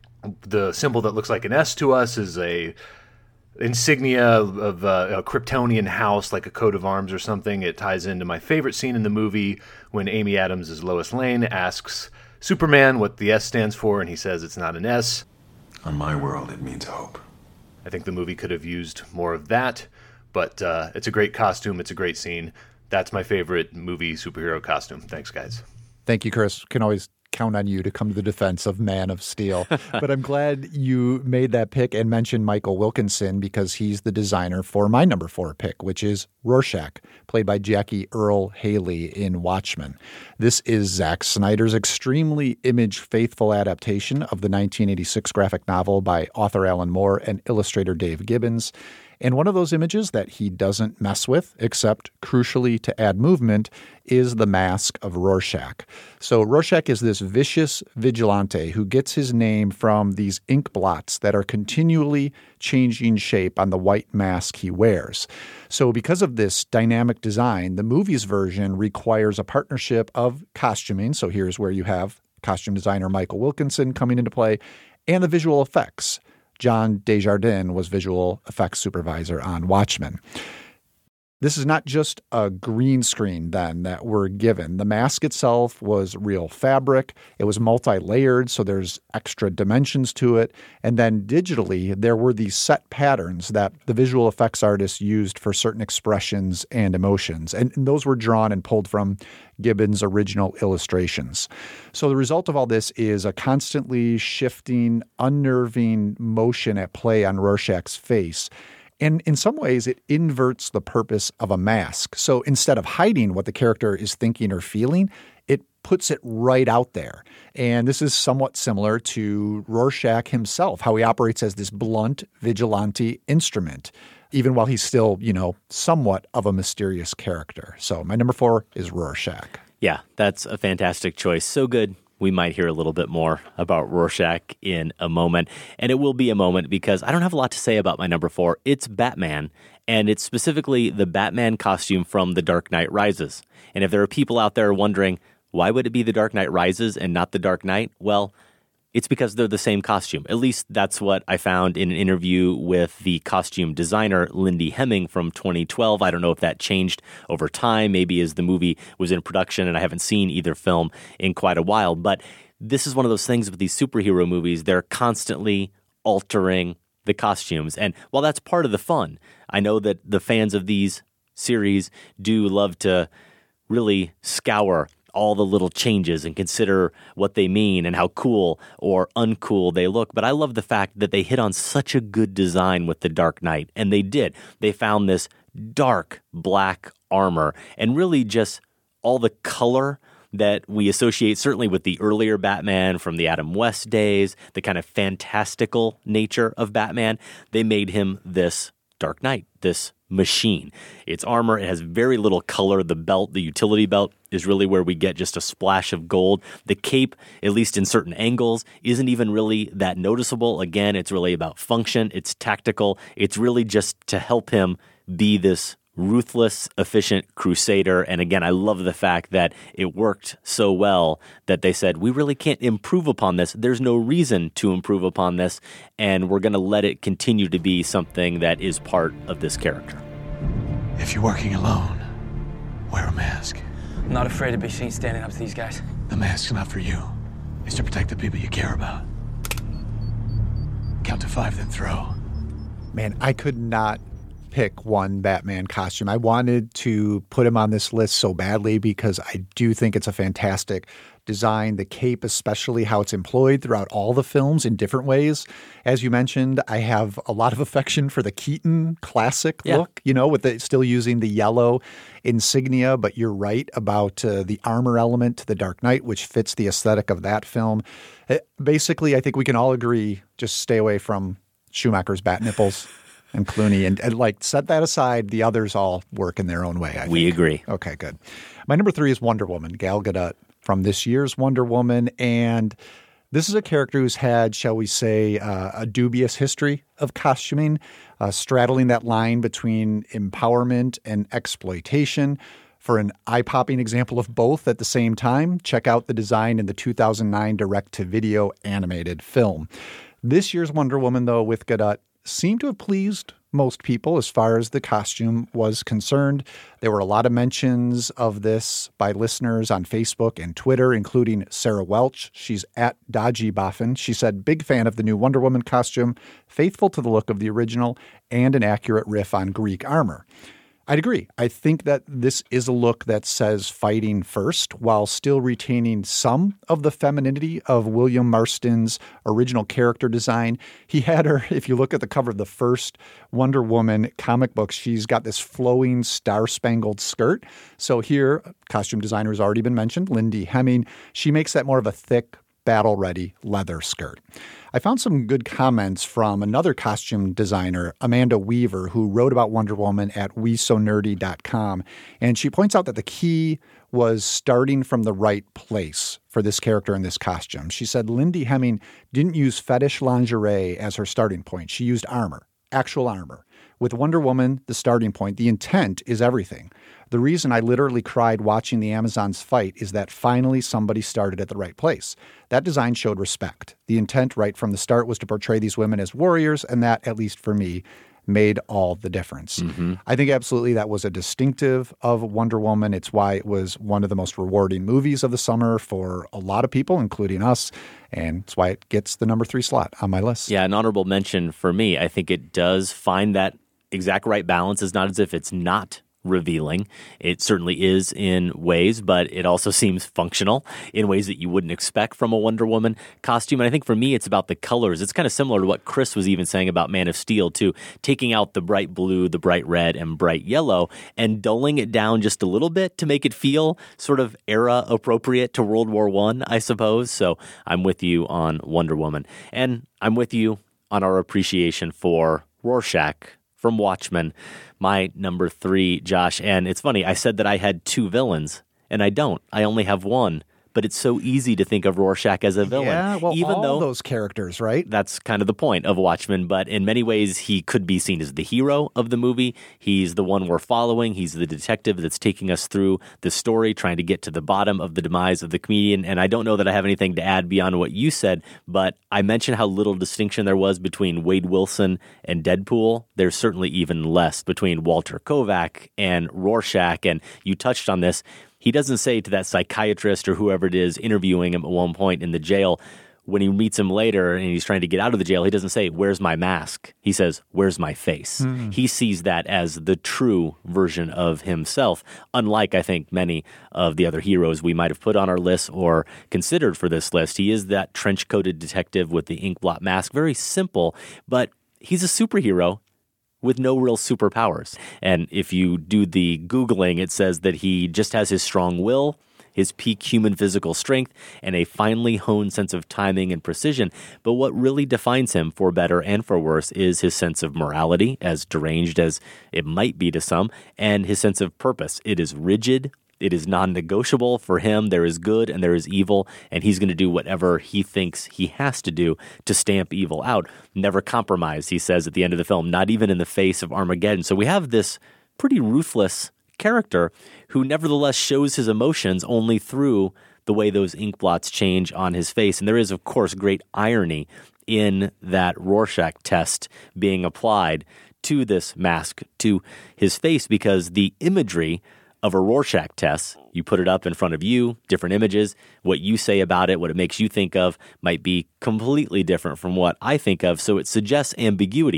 the symbol that looks like an S to us is a insignia of uh, a Kryptonian house, like a coat of arms or something. It ties into my favorite scene in the movie when Amy Adams as Lois Lane asks Superman what the S stands for, and he says it's not an S. On my world, it means hope. I think the movie could have used more of that, but uh, it's a great costume. It's a great scene. That's my favorite movie superhero costume. Thanks, guys. Thank you, Chris. Can always count on you to come to the defense of Man of Steel. But I'm glad you made that pick and mentioned Michael Wilkinson, because he's the designer for my number four pick, which is Rorschach, played by Jackie Earle Haley in Watchmen. This is Zack Snyder's extremely image-faithful adaptation of the nineteen eighty-six graphic novel by author Alan Moore and illustrator Dave Gibbons. And one of those images that he doesn't mess with, except crucially to add movement, is the mask of Rorschach. So Rorschach is this vicious vigilante who gets his name from these ink blots that are continually changing shape on the white mask he wears. So because of this dynamic design, the movie's version requires a partnership of costuming. So here's where you have costume designer Michael Wilkinson coming into play, and the visual effects. John Desjardins was visual effects supervisor on Watchmen. This is not just a green screen, then, that we're given. The mask itself was real fabric. It was multi-layered, so there's extra dimensions to it. And then digitally, there were these set patterns that the visual effects artists used for certain expressions and emotions. And those were drawn and pulled from Gibbons' original illustrations. So the result of all this is a constantly shifting, unnerving motion at play on Rorschach's face. And in some ways, it inverts the purpose of a mask. So instead of hiding what the character is thinking or feeling, it puts it right out there. And this is somewhat similar to Rorschach himself, how he operates as this blunt vigilante instrument, even while he's still, you know, somewhat of a mysterious character. So my number four is Rorschach. Yeah, that's a fantastic choice. So good. We might hear a little bit more about Rorschach in a moment. And it will be a moment because I don't have a lot to say about my number four. It's Batman, and it's specifically the Batman costume from The Dark Knight Rises. And if there are people out there wondering, why would it be The Dark Knight Rises and not The Dark Knight? Well, it's because they're the same costume. At least that's what I found in an interview with the costume designer, Lindy Hemming, from twenty twelve. I don't know if that changed over time, maybe as the movie was in production, and I haven't seen either film in quite a while. But this is one of those things with these superhero movies. They're constantly altering the costumes. And while that's part of the fun, I know that the fans of these series do love to really scour all the little changes and consider what they mean and how cool or uncool they look. But I love the fact that they hit on such a good design with The Dark Knight. And they did. They found this dark black armor and really just all the color that we associate certainly with the earlier Batman from the Adam West days, the kind of fantastical nature of Batman. They made him this Dark Knight, this machine. Its armor, it has very little color. The belt, the utility belt, is really where we get just a splash of gold. The cape, at least in certain angles, isn't even really that noticeable. Again, it's really about function. It's tactical. It's really just to help him be this ruthless, efficient crusader. And again, I love the fact that it worked so well that they said, we really can't improve upon this. There's no reason to improve upon this. And we're going to let it continue to be something that is part of this character. If you're working alone, wear a mask. I'm not afraid to be seen standing up to these guys. The mask's not for you. It's to protect the people you care about. Count to five, then throw. Man, I could not pick one Batman costume. I wanted to put him on this list so badly because I do think it's a fantastic design. The cape, especially how it's employed throughout all the films in different ways. As you mentioned, I have a lot of affection for the Keaton classic Yeah. look, you know, with the, still using the yellow insignia. But you're right about uh, the armor element to The Dark Knight, which fits the aesthetic of that film. Uh, basically, I think we can all agree, just stay away from Schumacher's bat nipples. And Clooney, and, and like set that aside, the others all work in their own way, I think. We agree. Okay, good. My number three is Wonder Woman, Gal Gadot from this year's Wonder Woman. And this is a character who's had, shall we say, uh, a dubious history of costuming, uh, straddling that line between empowerment and exploitation. For an eye-popping example of both at the same time, check out the design in the two thousand nine direct-to-video animated film. This year's Wonder Woman, though, with Gadot, seemed to have pleased most people as far as the costume was concerned. There were a lot of mentions of this by listeners on Facebook and Twitter, including Sarah Welch. She's at Dodgy Boffin. She said, big fan of the new Wonder Woman costume, faithful to the look of the original, and an accurate riff on Greek armor. I'd agree. I think that this is a look that says fighting first while still retaining some of the femininity of William Marston's original character design. He had her, if you look at the cover of the first Wonder Woman comic book, she's got this flowing star-spangled skirt. So here, costume designer has already been mentioned, Lindy Hemming. She makes that more of a thick, battle-ready leather skirt. I found some good comments from another costume designer, Amanda Weaver, who wrote about Wonder Woman at we so nerdy dot com. And she points out that the key was starting from the right place for this character in this costume. She said Lindy Hemming didn't use fetish lingerie as her starting point. She used armor, actual armor. With Wonder Woman, the starting point, the intent is everything. The reason I literally cried watching the Amazons fight is that finally somebody started at the right place. That design showed respect. The intent right from the start was to portray these women as warriors, and that, at least for me, made all the difference. Mm-hmm. I think absolutely that was a distinctive of Wonder Woman. It's why it was one of the most rewarding movies of the summer for a lot of people, including us, and it's why it gets the number three slot on my list. Yeah, an honorable mention for me. I think it does find that exact right balance. It's not as if it's not revealing. It certainly is in ways, but it also seems functional in ways that you wouldn't expect from a Wonder Woman costume. And I think for me, it's about the colors. It's kind of similar to what Chris was even saying about Man of Steel, too. Taking out the bright blue, the bright red, and bright yellow, and dulling it down just a little bit to make it feel sort of era appropriate to World War One, I suppose. So I'm with you on Wonder Woman. And I'm with you on our appreciation for Rorschach from Watchmen, my number three, Josh. And it's funny, I said that I had two villains, and I don't. I only have one. But it's so easy to think of Rorschach as a villain. Yeah, well, even all though those characters, right? That's kind of the point of Watchmen. But in many ways, he could be seen as the hero of the movie. He's the one we're following. He's the detective that's taking us through the story, trying to get to the bottom of the demise of the comedian. And I don't know that I have anything to add beyond what you said, but I mentioned how little distinction there was between Wade Wilson and Deadpool. There's certainly even less between Walter Kovac and Rorschach. And you touched on this. He doesn't say to that psychiatrist or whoever it is interviewing him at one point in the jail, when he meets him later and he's trying to get out of the jail, he doesn't say, "Where's my mask?" He says, "Where's my face?" Mm. He sees that as the true version of himself, unlike, I think, many of the other heroes we might have put on our list or considered for this list. He is that trench-coated detective with the ink blot mask. Very simple, but he's a superhero with no real superpowers. And if you do the Googling, it says that he just has his strong will, his peak human physical strength, and a finely honed sense of timing and precision. But what really defines him, for better and for worse, is his sense of morality, as deranged as it might be to some, and his sense of purpose. It is rigid. It is non-negotiable. For him, there is good and there is evil, and he's going to do whatever he thinks he has to do to stamp evil out. Never compromise, he says at the end of the film, not even in the face of Armageddon. So we have this pretty ruthless character who nevertheless shows his emotions only through the way those ink blots change on his face. And there is, of course, great irony in that Rorschach test being applied to this mask, to his face, because the imagery of a Rorschach test, you put it up in front of you, different images, what you say about it, what it makes you think of might be completely different from what I think of, so it suggests ambiguity.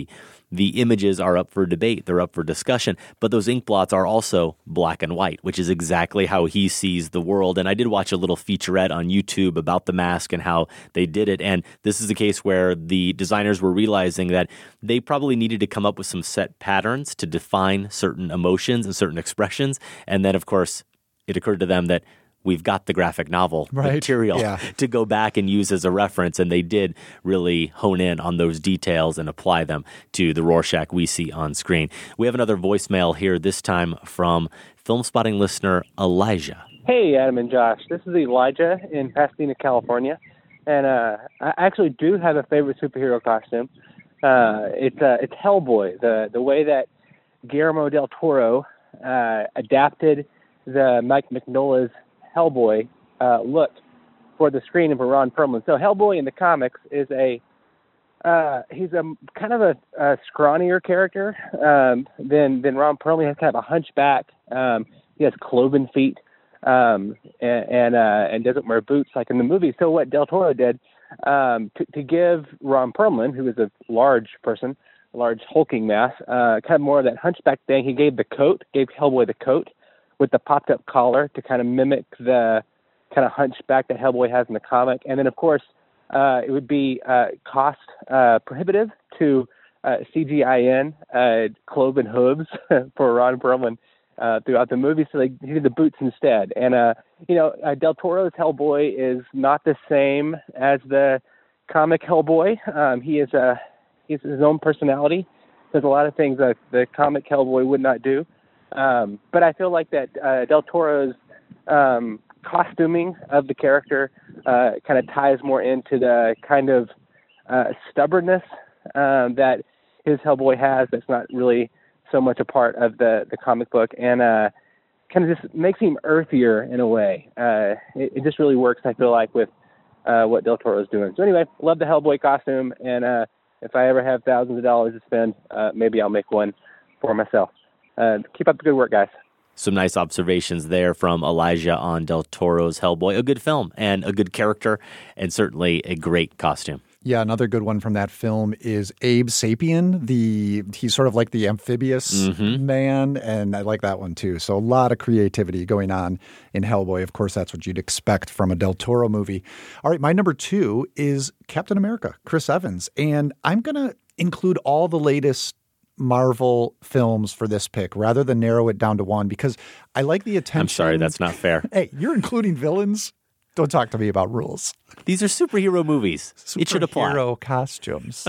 the images are up for debate, they're up for discussion, but those ink blots are also black and white, which is exactly how he sees the world. And I did watch a little featurette on YouTube about the mask and how they did it, and this is the case where the designers were realizing that they probably needed to come up with some set patterns to define certain emotions and certain expressions, and then, of course, it occurred to them that we've got the graphic novel right. material yeah. to go back and use as a reference, and they did really hone in on those details and apply them to the Rorschach we see on screen. We have another voicemail here, this time from Film Spotting listener Elijah. Hey, Adam and Josh. This is Elijah in Pasadena, California, and uh, I actually do have a favorite superhero costume. Uh, it's uh, it's Hellboy. The the way that Guillermo del Toro uh, adapted the Mike Mignola's Hellboy uh, look for the screen and for Ron Perlman. So Hellboy in the comics is a uh, he's a kind of a, a scrawnier character um, than than Ron Perlman. He has kind of a hunchback. Um, he has cloven feet um, and and, uh, and doesn't wear boots like in the movie. So what Del Toro did um, to, to give Ron Perlman, who is a large person, a large hulking mass, uh, kind of more of that hunchback thing, he gave the coat, gave Hellboy the coat with the popped-up collar to kind of mimic the kind of hunchback that Hellboy has in the comic. And then, of course, uh, it would be uh, cost uh, prohibitive to uh, C G I N uh, cloven hooves for Ron Perlman uh, throughout the movie, so they did the boots instead. And, uh, you know, uh, Del Toro's Hellboy is not the same as the comic Hellboy. Um, he is a, he has his own personality. There's a lot of things that the comic Hellboy would not do. Um, but I feel like that uh, Del Toro's um, costuming of the character uh, kind of ties more into the kind of uh, stubbornness um, that his Hellboy has that's not really so much a part of the, the comic book, and uh, kind of just makes him earthier in a way. Uh, it, it just really works, I feel like, with uh, what Del Toro is doing. So anyway, love the Hellboy costume, and uh, if I ever have thousands of dollars to spend, uh, maybe I'll make one for myself. Uh, keep up the good work, guys. Some nice observations there from Elijah on Del Toro's Hellboy. A good film and a good character, and certainly a great costume. Yeah, another good one from that film is Abe Sapien. The he's sort of like the amphibious mm-hmm. man, and I like that one too. So a lot of creativity going on in Hellboy. Of course, that's what you'd expect from a Del Toro movie. All right, my number two is Captain America, Chris Evans, and I'm going to include all the latest Marvel films for this pick rather than narrow it down to one because I like the attention. I'm sorry, that's not fair. Hey, you're including villains? Don't talk to me about rules. These are superhero movies. Superhero it should apply. Superhero costumes.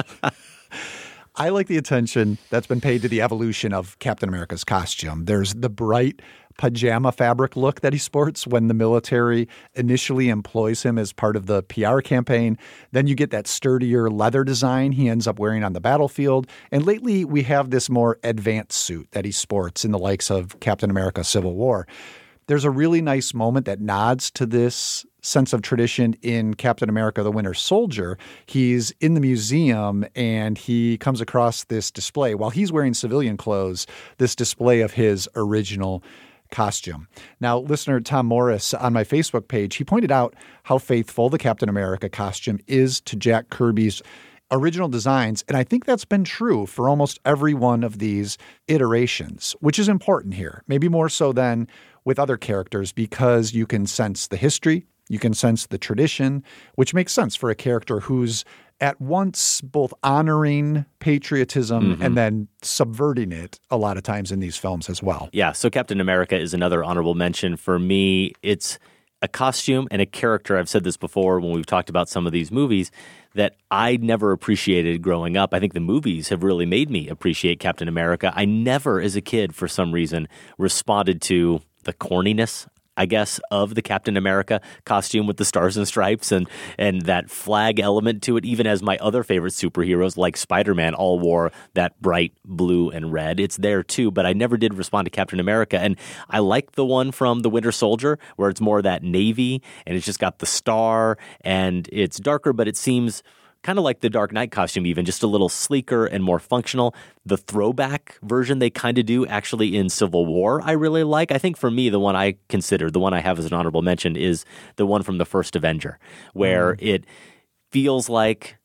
I like the attention that's been paid to the evolution of Captain America's costume. There's the bright pajama fabric look that he sports when the military initially employs him as part of the P R campaign. Then you get that sturdier leather design he ends up wearing on the battlefield. And lately we have this more advanced suit that he sports in the likes of Captain America Civil War. There's a really nice moment that nods to this sense of tradition in Captain America the Winter Soldier. He's in the museum and he comes across this display while he's wearing civilian clothes, this display of his original costume. Now, listener Tom Morris on my Facebook page, he pointed out how faithful the Captain America costume is to Jack Kirby's original designs, and I think that's been true for almost every one of these iterations, which is important here, maybe more so than with other characters because you can sense the history, you can sense the tradition, which makes sense for a character who's at once both honoring patriotism mm-hmm. and then subverting it a lot of times in these films as well. Yeah, so Captain America is another honorable mention for me. It's a costume and a character, I've said this before when we've talked about some of these movies, that I never appreciated growing up. I think the movies have really made me appreciate Captain America. I never, as a kid, for some reason, responded to the corniness, I guess, of the Captain America costume with the stars and stripes and and that flag element to it, even as my other favorite superheroes like Spider-Man all wore that bright blue and red. It's there too, but I never did respond to Captain America. And I like the one from The Winter Soldier where it's more that navy and it's just got the star and it's darker, but it seems kind of like the Dark Knight costume even, just a little sleeker and more functional. The throwback version they kind of do actually in Civil War I really like. I think for me, the one I consider, the one I have as an honorable mention is the one from the first Avenger, where mm. it feels like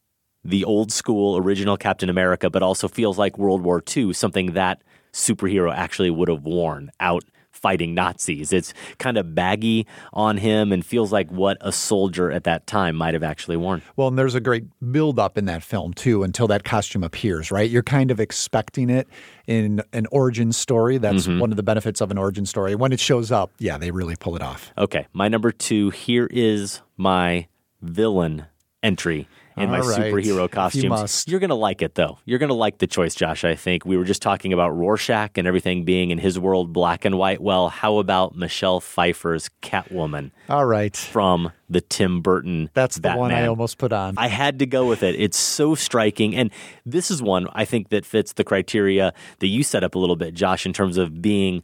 the old school original Captain America, but also feels like World War Two, something that superhero actually would have worn out fighting Nazis. It's kind of baggy on him and feels like what a soldier at that time might have actually worn. Well, and there's a great build-up in that film, too, until that costume appears, right? You're kind of expecting it in an origin story. That's mm-hmm. one of the benefits of an origin story. When it shows up, yeah, they really pull it off. Okay, my number two, here is my villain entry in my right. superhero costumes. You must. You're going to like it, though. You're going to like the choice, Josh, I think. We were just talking about Rorschach and everything being in his world black and white. Well, how about Michelle Pfeiffer's Catwoman? All right. From the Tim Burton That's the Batman. one I almost put on. I had to go with it. It's so striking. And this is one I think that fits the criteria that you set up a little bit, Josh, in terms of being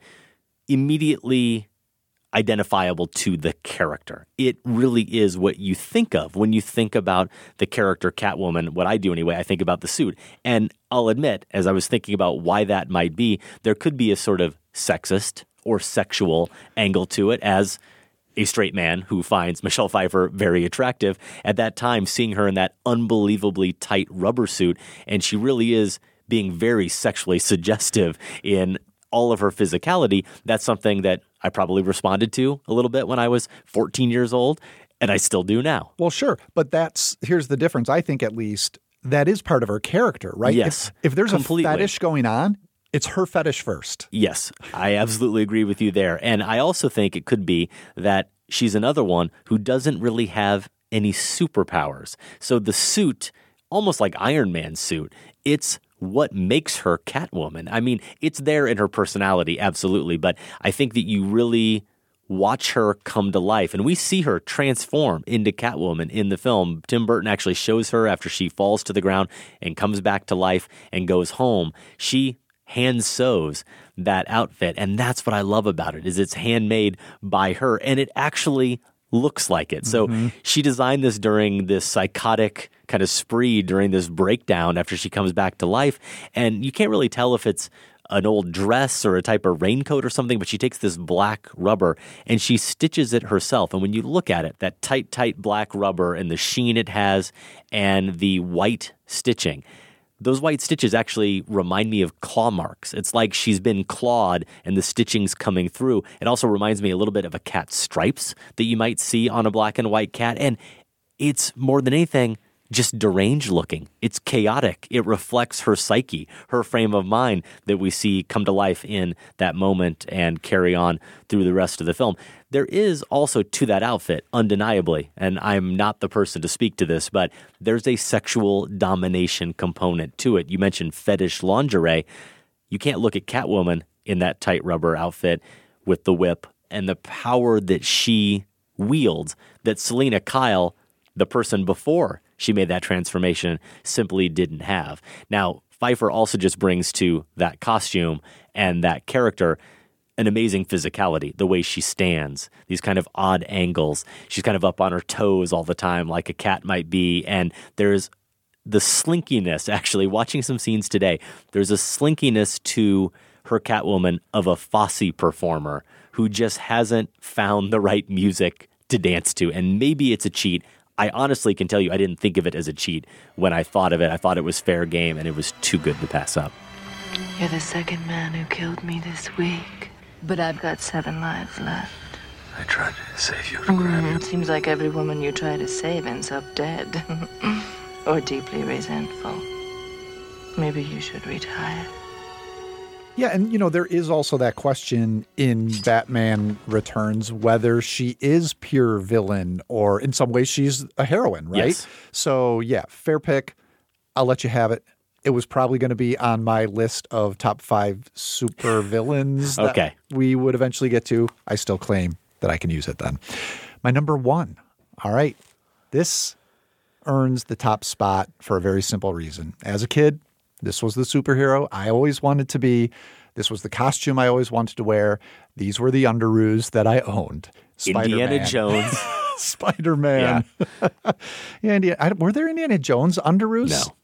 immediately identifiable to the character. It really is what you think of when you think about the character Catwoman. What I do anyway, I think about the suit. And I'll admit, as I was thinking about why that might be, there could be a sort of sexist or sexual angle to it as a straight man who finds Michelle Pfeiffer very attractive. At that time, seeing her in that unbelievably tight rubber suit, and she really is being very sexually suggestive in all of her physicality, that's something that I probably responded to a little bit when I was fourteen years old, and I still do now. Well, sure. But that's here's the difference. I think at least that is part of her character, right? Yes. If, if there's completely. a fetish going on, it's her fetish first. Yes, I absolutely agree with you there. And I also think it could be that she's another one who doesn't really have any superpowers. So the suit, almost like Iron Man's suit, it's what makes her Catwoman. I mean, it's there in her personality, absolutely, but I think that you really watch her come to life, and we see her transform into Catwoman in the film. Tim Burton actually shows her after she falls to the ground and comes back to life and goes home. She hand sews that outfit, and that's what I love about it, is it's handmade by her, and it actually looks like it. So mm-hmm. she designed this during this psychotic kind of spree during this breakdown after she comes back to life. And you can't really tell if it's an old dress or a type of raincoat or something, but she takes this black rubber and she stitches it herself. And when you look at it, that tight, tight black rubber and the sheen it has and the white stitching, those white stitches actually remind me of claw marks. It's like she's been clawed and the stitching's coming through. It also reminds me a little bit of a cat's stripes that you might see on a black and white cat. And it's more than anything just deranged looking. It's chaotic. It reflects her psyche, her frame of mind that we see come to life in that moment and carry on through the rest of the film. There is also to that outfit, undeniably, and I'm not the person to speak to this, but there's a sexual domination component to it. You mentioned fetish lingerie. You can't look at Catwoman in that tight rubber outfit with the whip and the power that she wields that Selena Kyle, the person before she made that transformation, simply didn't have. Now, Pfeiffer also just brings to that costume and that character an amazing physicality, the way she stands, these kind of odd angles. She's kind of up on her toes all the time like a cat might be, and there's the slinkiness, actually, watching some scenes today, there's a slinkiness to her Catwoman of a Fosse performer who just hasn't found the right music to dance to, and maybe it's a cheat. I honestly can tell you I didn't think of it as a cheat when I thought of it. I thought it was fair game, and it was too good to pass up. You're the second man who killed me this week, but I've got seven lives left. I tried to save you to grab you. It seems like every woman you try to save ends up dead. Or deeply resentful. Maybe you should retire. Yeah, and, you know, there is also that question in Batman Returns whether she is pure villain or in some ways she's a heroine, right? Yes. So, yeah, fair pick. I'll let you have it. It was probably going to be on my list of top five super villains that okay. we would eventually get to. I still claim that I can use it then. My number one. All right. This earns the top spot for a very simple reason. As a kid, this was the superhero I always wanted to be. This was the costume I always wanted to wear. These were the underoos that I owned. Indiana Spider-Man. Jones. Spider-Man. Yeah. yeah Indiana, I, were there Indiana Jones underoos? No.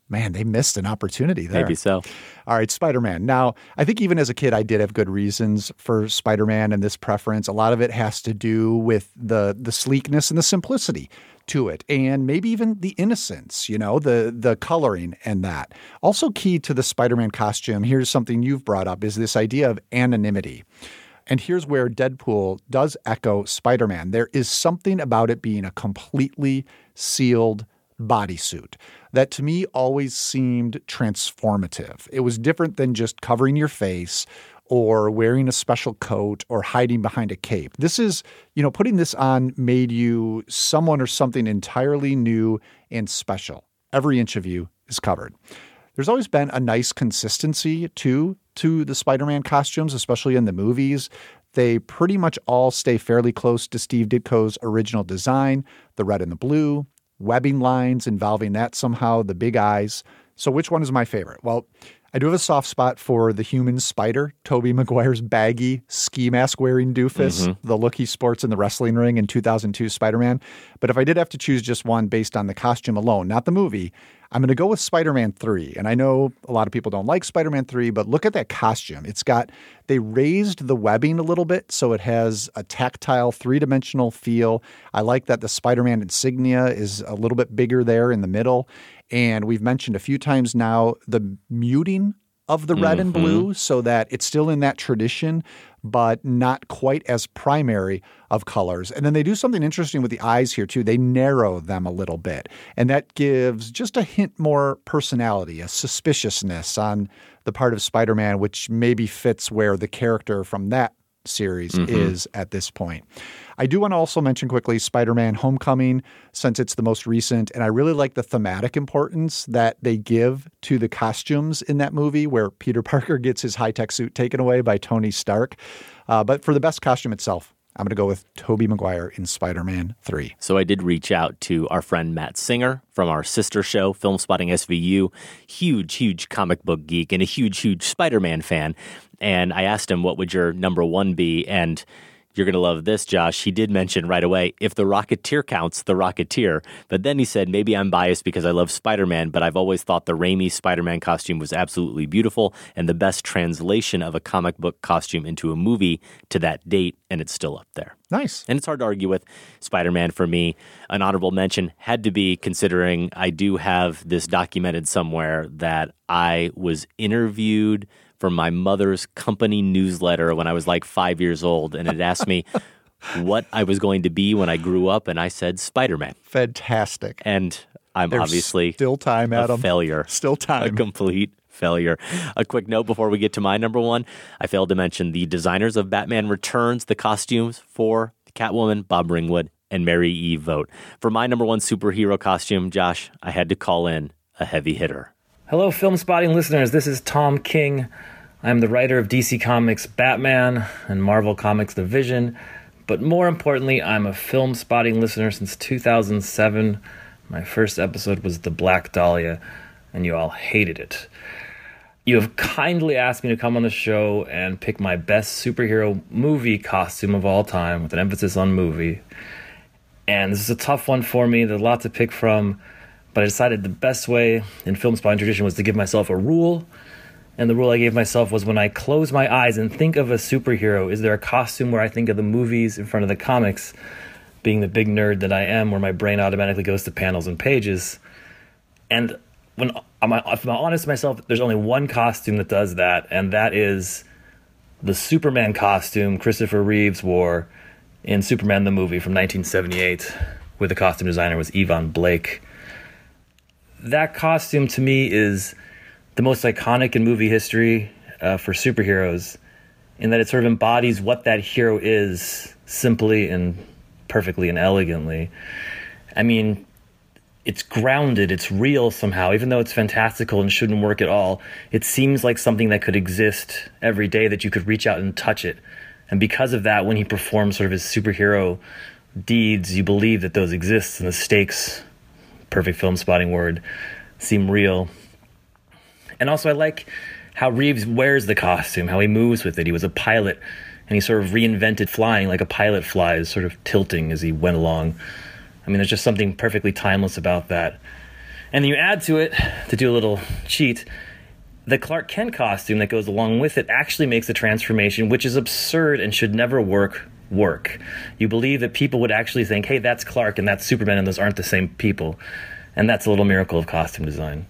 Man, they missed an opportunity there. Maybe so. All right, Spider-Man. Now, I think even as a kid, I did have good reasons for Spider-Man and this preference. A lot of it has to do with the the sleekness and the simplicity to it, and maybe even the innocence, you know, the the coloring and that. Also key to the Spider-Man costume, here's something you've brought up, is this idea of anonymity. And here's where Deadpool does echo Spider-Man. There is something about it being a completely sealed bodysuit that to me always seemed transformative. It was different than just covering your face or wearing a special coat or hiding behind a cape. This is, you know, putting this on made you someone or something entirely new and special. Every inch of you is covered. There's always been a nice consistency too to the Spider-Man costumes, especially in the movies. They pretty much all stay fairly close to Steve Ditko's original design, the red and the blue, webbing lines involving that somehow, the big eyes. So which one is my favorite? Well, I do have a soft spot for the human spider, Tobey Maguire's baggy ski mask wearing doofus, mm-hmm. the look he sports in the wrestling ring in two thousand two Spider-Man. But if I did have to choose just one based on the costume alone, not the movie, I'm going to go with Spider-Man three. And I know a lot of people don't like Spider-Man three, but look at that costume. It's got, they raised the webbing a little bit so it has a tactile three-dimensional feel. I like that the Spider-Man insignia is a little bit bigger there in the middle. And we've mentioned a few times now the muting of the red mm-hmm. and blue so that it's still in that tradition, but not quite as primary of colors. And then they do something interesting with the eyes here too. They narrow them a little bit. And that gives just a hint more personality, a suspiciousness on the part of Spider-Man, which maybe fits where the character from that series mm-hmm. is at this point. I do want to also mention quickly Spider-Man Homecoming, since it's the most recent, and I really like the thematic importance that they give to the costumes in that movie where Peter Parker gets his high-tech suit taken away by Tony Stark. Uh, but for the best costume itself, I'm going to go with Tobey Maguire in Spider-Man three. So I did reach out to our friend Matt Singer from our sister show, Film Spotting S V U, huge, huge comic book geek and a huge, huge Spider-Man fan. And I asked him, what would your number one be? And you're going to love this, Josh. He did mention right away, if the Rocketeer counts, the Rocketeer. But then he said, maybe I'm biased because I love Spider-Man, but I've always thought the Raimi Spider-Man costume was absolutely beautiful and the best translation of a comic book costume into a movie to that date, and it's still up there. Nice. And it's hard to argue with Spider-Man for me. An honorable mention had to be, considering I do have this documented somewhere, that I was interviewed for my mother's company newsletter when I was like five years old, and it asked me what I was going to be when I grew up, and I said Spider-Man. Fantastic. And I'm There's obviously still time, a Adam. failure. Still time. A complete failure. A quick note before we get to my number one. I failed to mention the designers of Batman Returns, the costumes for Catwoman, Bob Ringwood, and Mary Eve Vogt. For my number one superhero costume, Josh, I had to call in a heavy hitter. Hello, Film Spotting listeners. This is Tom King. I'm the writer of D C Comics' Batman and Marvel Comics' The Vision. But more importantly, I'm a Film Spotting listener since two thousand seven. My first episode was The Black Dahlia, and you all hated it. You have kindly asked me to come on the show and pick my best superhero movie costume of all time, with an emphasis on movie. And this is a tough one for me. There's a lot to pick from. But I decided the best way in Film Spotting tradition was to give myself a rule. And the rule I gave myself was, when I close my eyes and think of a superhero, is there a costume where I think of the movies in front of the comics, being the big nerd that I am, where my brain automatically goes to panels and pages. And when I'm, if I'm honest with myself, there's only one costume that does that, and that is the Superman costume Christopher Reeves wore in Superman the movie from nineteen seventy-eight, where the costume designer was Yvonne Blake. That costume, to me, is the most iconic in movie history uh, for superheroes, in that it sort of embodies what that hero is, simply and perfectly and elegantly. I mean, it's grounded, it's real somehow, even though it's fantastical and shouldn't work at all. It seems like something that could exist every day, that you could reach out and touch it. And because of that, when he performs sort of his superhero deeds, you believe that those exist, and the stakes, perfect Film Spotting word, seem real. And also I like how Reeves wears the costume, how he moves with it. He was a pilot, and he sort of reinvented flying like a pilot flies, sort of tilting as he went along. I mean, there's just something perfectly timeless about that. And then you add to it, to do a little cheat, the Clark Kent costume that goes along with it actually makes the transformation, which is absurd and should never work, work. You believe that people would actually think, hey, that's Clark and that's Superman and those aren't the same people. And that's a little miracle of costume design.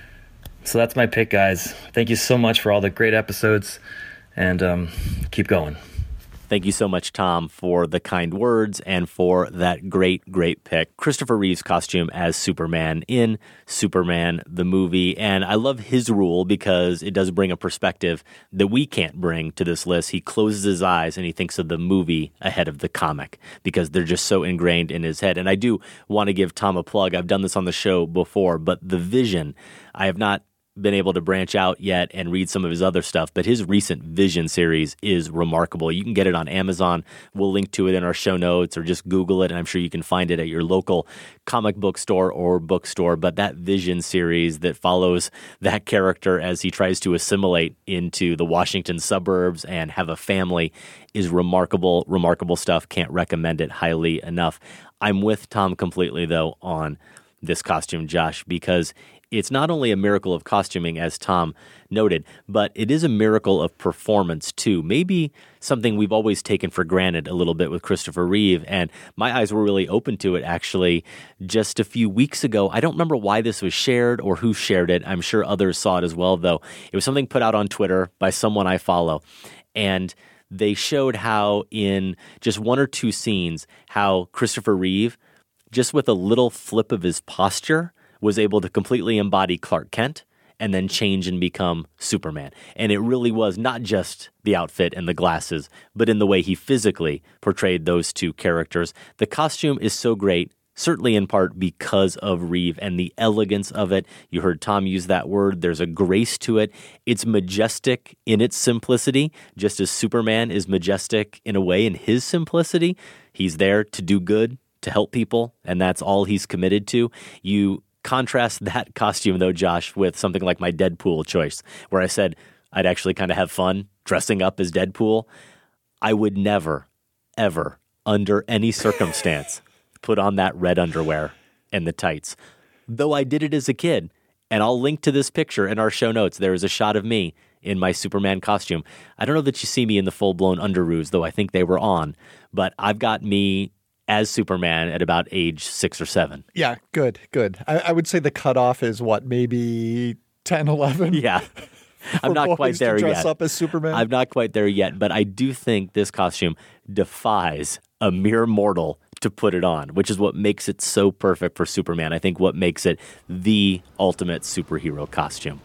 So that's my pick, guys. Thank you so much for all the great episodes, and um, keep going. Thank you so much, Tom, for the kind words and for that great, great pick. Christopher Reeve's costume as Superman in Superman the movie. And I love his rule because it does bring a perspective that we can't bring to this list. He closes his eyes and he thinks of the movie ahead of the comic because they're just so ingrained in his head. And I do want to give Tom a plug. I've done this on the show before, but the Vision, I have not been able to branch out yet and read some of his other stuff, but his recent Vision series is remarkable. You can get it on Amazon. We'll link to it in our show notes, or just Google it, and I'm sure you can find it at your local comic book store or bookstore. But that Vision series that follows that character as he tries to assimilate into the Washington suburbs and have a family is remarkable, remarkable stuff. Can't recommend it highly enough. I'm with Tom completely, though, on this costume, Josh, because it's not only a miracle of costuming, as Tom noted, but it is a miracle of performance, too. Maybe something we've always taken for granted a little bit with Christopher Reeve, and my eyes were really open to it, actually, just a few weeks ago. I don't remember why this was shared or who shared it. I'm sure others saw it as well, though. It was something put out on Twitter by someone I follow, and they showed how in just one or two scenes, how Christopher Reeve, just with a little flip of his posture, was able to completely embody Clark Kent and then change and become Superman. And it really was not just the outfit and the glasses, but in the way he physically portrayed those two characters. The costume is so great, certainly in part because of Reeve and the elegance of it. You heard Tom use that word. There's a grace to it. It's majestic in its simplicity, just as Superman is majestic in a way in his simplicity. He's there to do good, to help people, and that's all he's committed to. You contrast that costume, though, Josh, with something like my Deadpool choice, where I said I'd actually kind of have fun dressing up as Deadpool. I would never, ever, under any circumstance, put on that red underwear and the tights, though I did it as a kid. And I'll link to this picture in our show notes. There is a shot of me in my Superman costume. I don't know that you see me in the full-blown underoos, though I think they were on, but I've got me as Superman at about age six or seven. Yeah, good, good. I, I would say the cutoff is what, maybe ten, eleven? Yeah. I'm not quite there to dress yet. Dress up as Superman? I'm not quite there yet, but I do think this costume defies a mere mortal to put it on, which is what makes it so perfect for Superman. I think what makes it the ultimate superhero costume.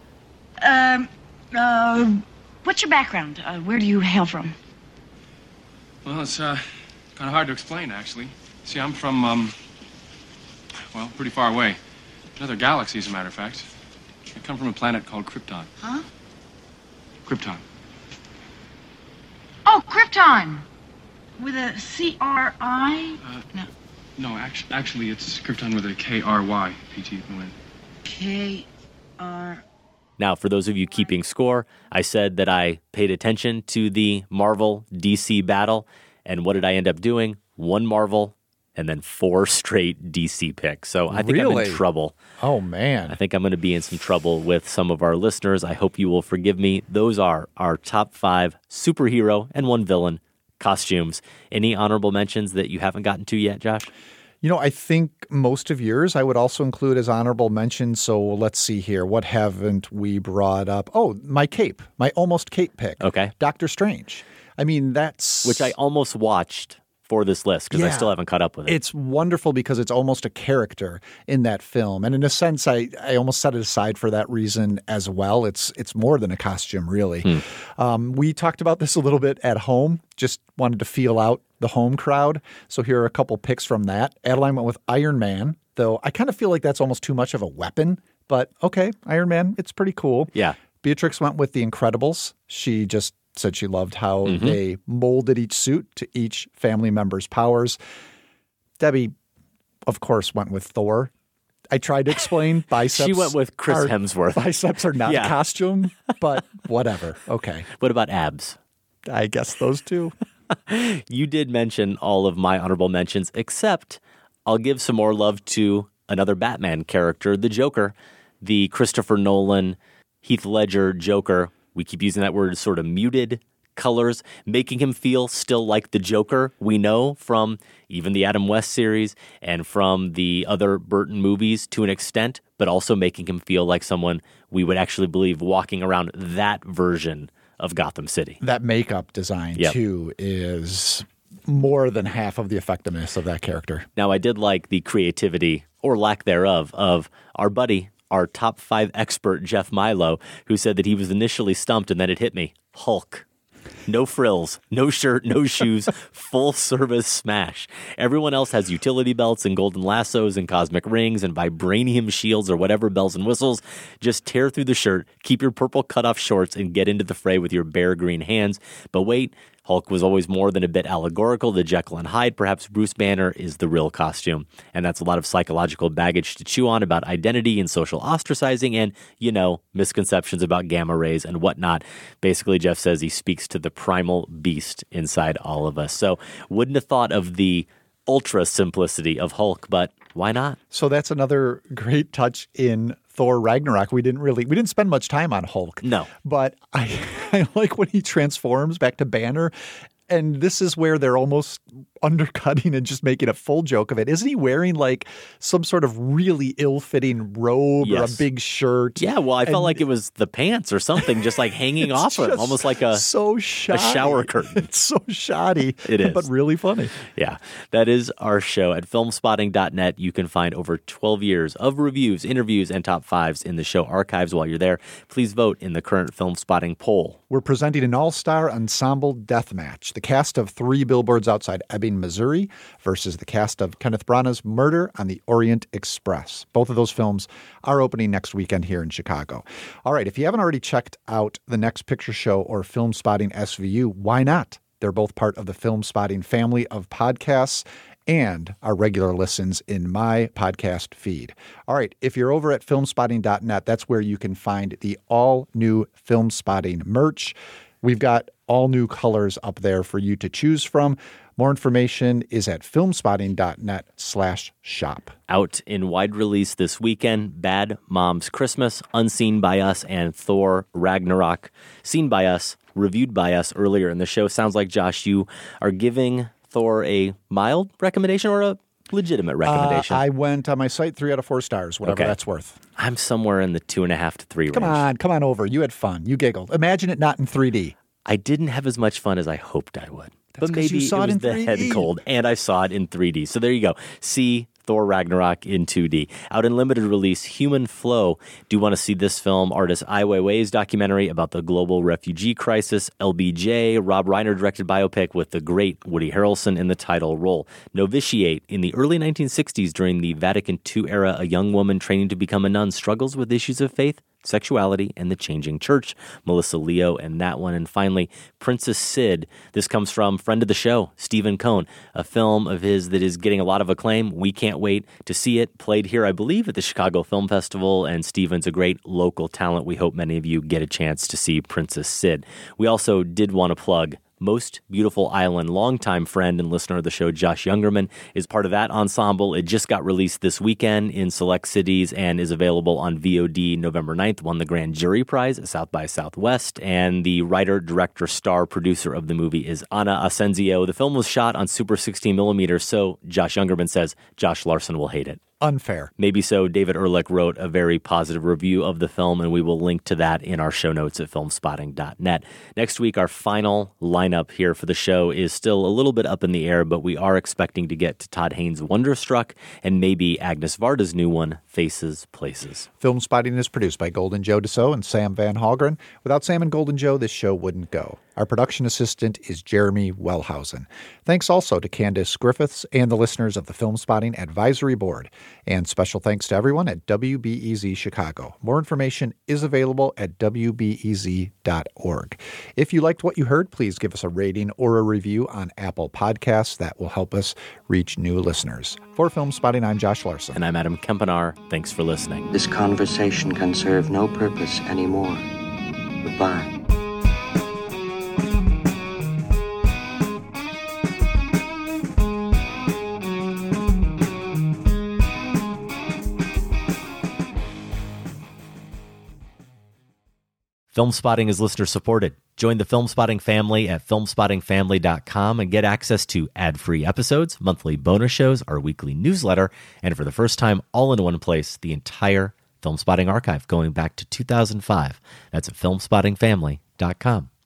Um, uh, what's your background? Uh, where do you hail from? Well, it's uh, kind of hard to explain, actually. See, I'm from, um, well, pretty far away. Another galaxy, as a matter of fact. I come from a planet called Krypton. Huh? Krypton. Oh, Krypton! With a C R I? Uh, no. No, actually, actually, it's Krypton with a K R Y, P T, no N. K R. Now, for those of you keeping score, I said that I paid attention to the Marvel D C battle, and what did I end up doing? One Marvel, and then four straight D C picks. So I think Really? I'm in trouble. Oh, man. I think I'm going to be in some trouble with some of our listeners. I hope you will forgive me. Those are our top five superhero and one villain costumes. Any honorable mentions that you haven't gotten to yet, Josh? You know, I think most of yours I would also include as honorable mentions. So let's see here. What haven't we brought up? Oh, my cape, my almost cape pick. Okay. Doctor Strange. I mean, that's... Which I almost watched for this list because I Yeah. still haven't caught up with it. It's wonderful because it's almost a character in that film. And in a sense, I, I almost set it aside for that reason as well. It's it's more than a costume, really. Hmm. Um, we talked about this a little bit at home, just wanted to feel out the home crowd. So here are a couple picks from that. Adeline went with Iron Man, though I kind of feel like that's almost too much of a weapon. But okay, Iron Man, it's pretty cool. Yeah. Beatrix went with The Incredibles. She just said she loved how Mhm. they molded each suit to each family member's powers. Debbie, of course, went with Thor. I tried to explain biceps. She went with Chris are- Hemsworth. Biceps are not Yeah. a costume, but whatever. Okay. What about abs? I guess those two. You did mention all of my honorable mentions, except I'll give some more love to another Batman character, the Joker, the Christopher Nolan, Heath Ledger Joker. We keep using that word, sort of muted colors, making him feel still like the Joker we know from even the Adam West series and from the other Burton movies to an extent, but also making him feel like someone we would actually believe walking around that version of Gotham City. That makeup design, yep. too, is more than half of the effectiveness of that character. Now, I did like the creativity, or lack thereof, of our buddy, our top five expert, Jeff Milo, who said that he was initially stumped and then it hit me. Hulk. No frills, no shirt, no shoes, full service smash. Everyone else has utility belts and golden lassos and cosmic rings and vibranium shields or whatever bells and whistles. Just tear through the shirt, keep your purple cutoff shorts, and get into the fray with your bare green hands. But wait, Hulk was always more than a bit allegorical to Jekyll and Hyde. Perhaps Bruce Banner is the real costume. And that's a lot of psychological baggage to chew on about identity and social ostracizing and, you know, misconceptions about gamma rays and whatnot. Basically, Jeff says he speaks to the primal beast inside all of us. So wouldn't have thought of the ultra simplicity of Hulk, but why not? So that's another great touch in Thor Ragnarok. We didn't really, we didn't spend much time on Hulk. No. But I, I like when he transforms back to Banner. And this is where they're almost undercutting and just making a full joke of it. Isn't he wearing like some sort of really ill-fitting robe yes. or a big shirt? Yeah, well, I and felt like it was the pants or something just like hanging off of him, almost like a, so shoddy. a shower curtain. It's so shoddy. It is. But really funny. Yeah, that is our show. At filmspotting dot net, you can find over twelve years of reviews, interviews, and top fives in the show archives. While you're there, please vote in the current Film Spotting poll. We're presenting an all-star ensemble deathmatch. The cast of Three Billboards Outside Ebbing, Missouri versus the cast of Kenneth Branagh's Murder on the Orient Express. Both of those films are opening next weekend here in Chicago. All right, if you haven't already checked out the Next Picture Show or Film Spotting S V U, why not? They're both part of the Film Spotting family of podcasts and our regular listens in my podcast feed. All right, if you're over at filmspotting dot net, that's where you can find the all-new Film Spotting merch. We've got all new colors up there for you to choose from. More information is at filmspotting dot net slash shop. Out in wide release this weekend, Bad Moms Christmas, Unseen by Us, and Thor Ragnarok, seen by us, reviewed by us earlier in the show. Sounds like, Josh, you are giving Thor a mild recommendation or a legitimate recommendation? Uh, I went on my site three out of four stars, whatever okay. that's worth. I'm somewhere in the two and a half to three come range. Come on, come on over. You had fun. You giggled. Imagine it not in three D. I didn't have as much fun as I hoped I would. That's but maybe you saw it was it in the three D. head cold, and I saw it in three D. So there you go. See Thor Ragnarok in two D. Out in limited release, Human Flow. Do you want to see this film? Artist Ai Weiwei's documentary about the global refugee crisis. L B J, Rob Reiner directed biopic with the great Woody Harrelson in the title role. Novitiate. In the early nineteen sixties, during the Vatican two era, a young woman training to become a nun struggles with issues of faith, sexuality, and the changing church. Melissa Leo and that one. And finally, Princess Sid. This comes from friend of the show, Stephen Cohn, a film of his that is getting a lot of acclaim. We can't wait to see it. Played here, I believe, at the Chicago Film Festival, and Stephen's a great local talent. We hope many of you get a chance to see Princess Sid. We also did want to plug Most Beautiful Island. Longtime friend and listener of the show, Josh Youngerman, is part of that ensemble. It just got released this weekend in select cities and is available on V O D November ninth. Won the Grand Jury Prize at South by Southwest. And the writer, director, star, producer of the movie is Anna Asensio. The film was shot on Super sixteen millimeter, so Josh Youngerman says Josh Larson will hate it. Unfair. Maybe so. David Ehrlich wrote a very positive review of the film, and we will link to that in our show notes at filmspotting dot net. Next week, our final lineup here for the show is still a little bit up in the air, but we are expecting to get to Todd Haynes' Wonderstruck and maybe Agnes Varda's new one, Faces, Places. Film Spotting is produced by Golden Joe Dassault and Sam Van Hallgren. Without Sam and Golden Joe, this show wouldn't go. Our production assistant is Jeremy Wellhausen. Thanks also to Candace Griffiths and the listeners of the Film Spotting Advisory Board. And special thanks to everyone at W B E Z Chicago. More information is available at W B E Z dot org. If you liked what you heard, please give us a rating or a review on Apple Podcasts. That will help us reach new listeners. For Film Spotting, I'm Josh Larson. And I'm Adam Kempenaar. Thanks for listening. This conversation can serve no purpose anymore. Goodbye. Film Spotting is listener supported. Join the Film Spotting family at film spotting family dot com and get access to ad-free episodes, monthly bonus shows, our weekly newsletter, and for the first time, all in one place, the entire Film Spotting archive going back to two thousand five. That's at film spotting family dot com.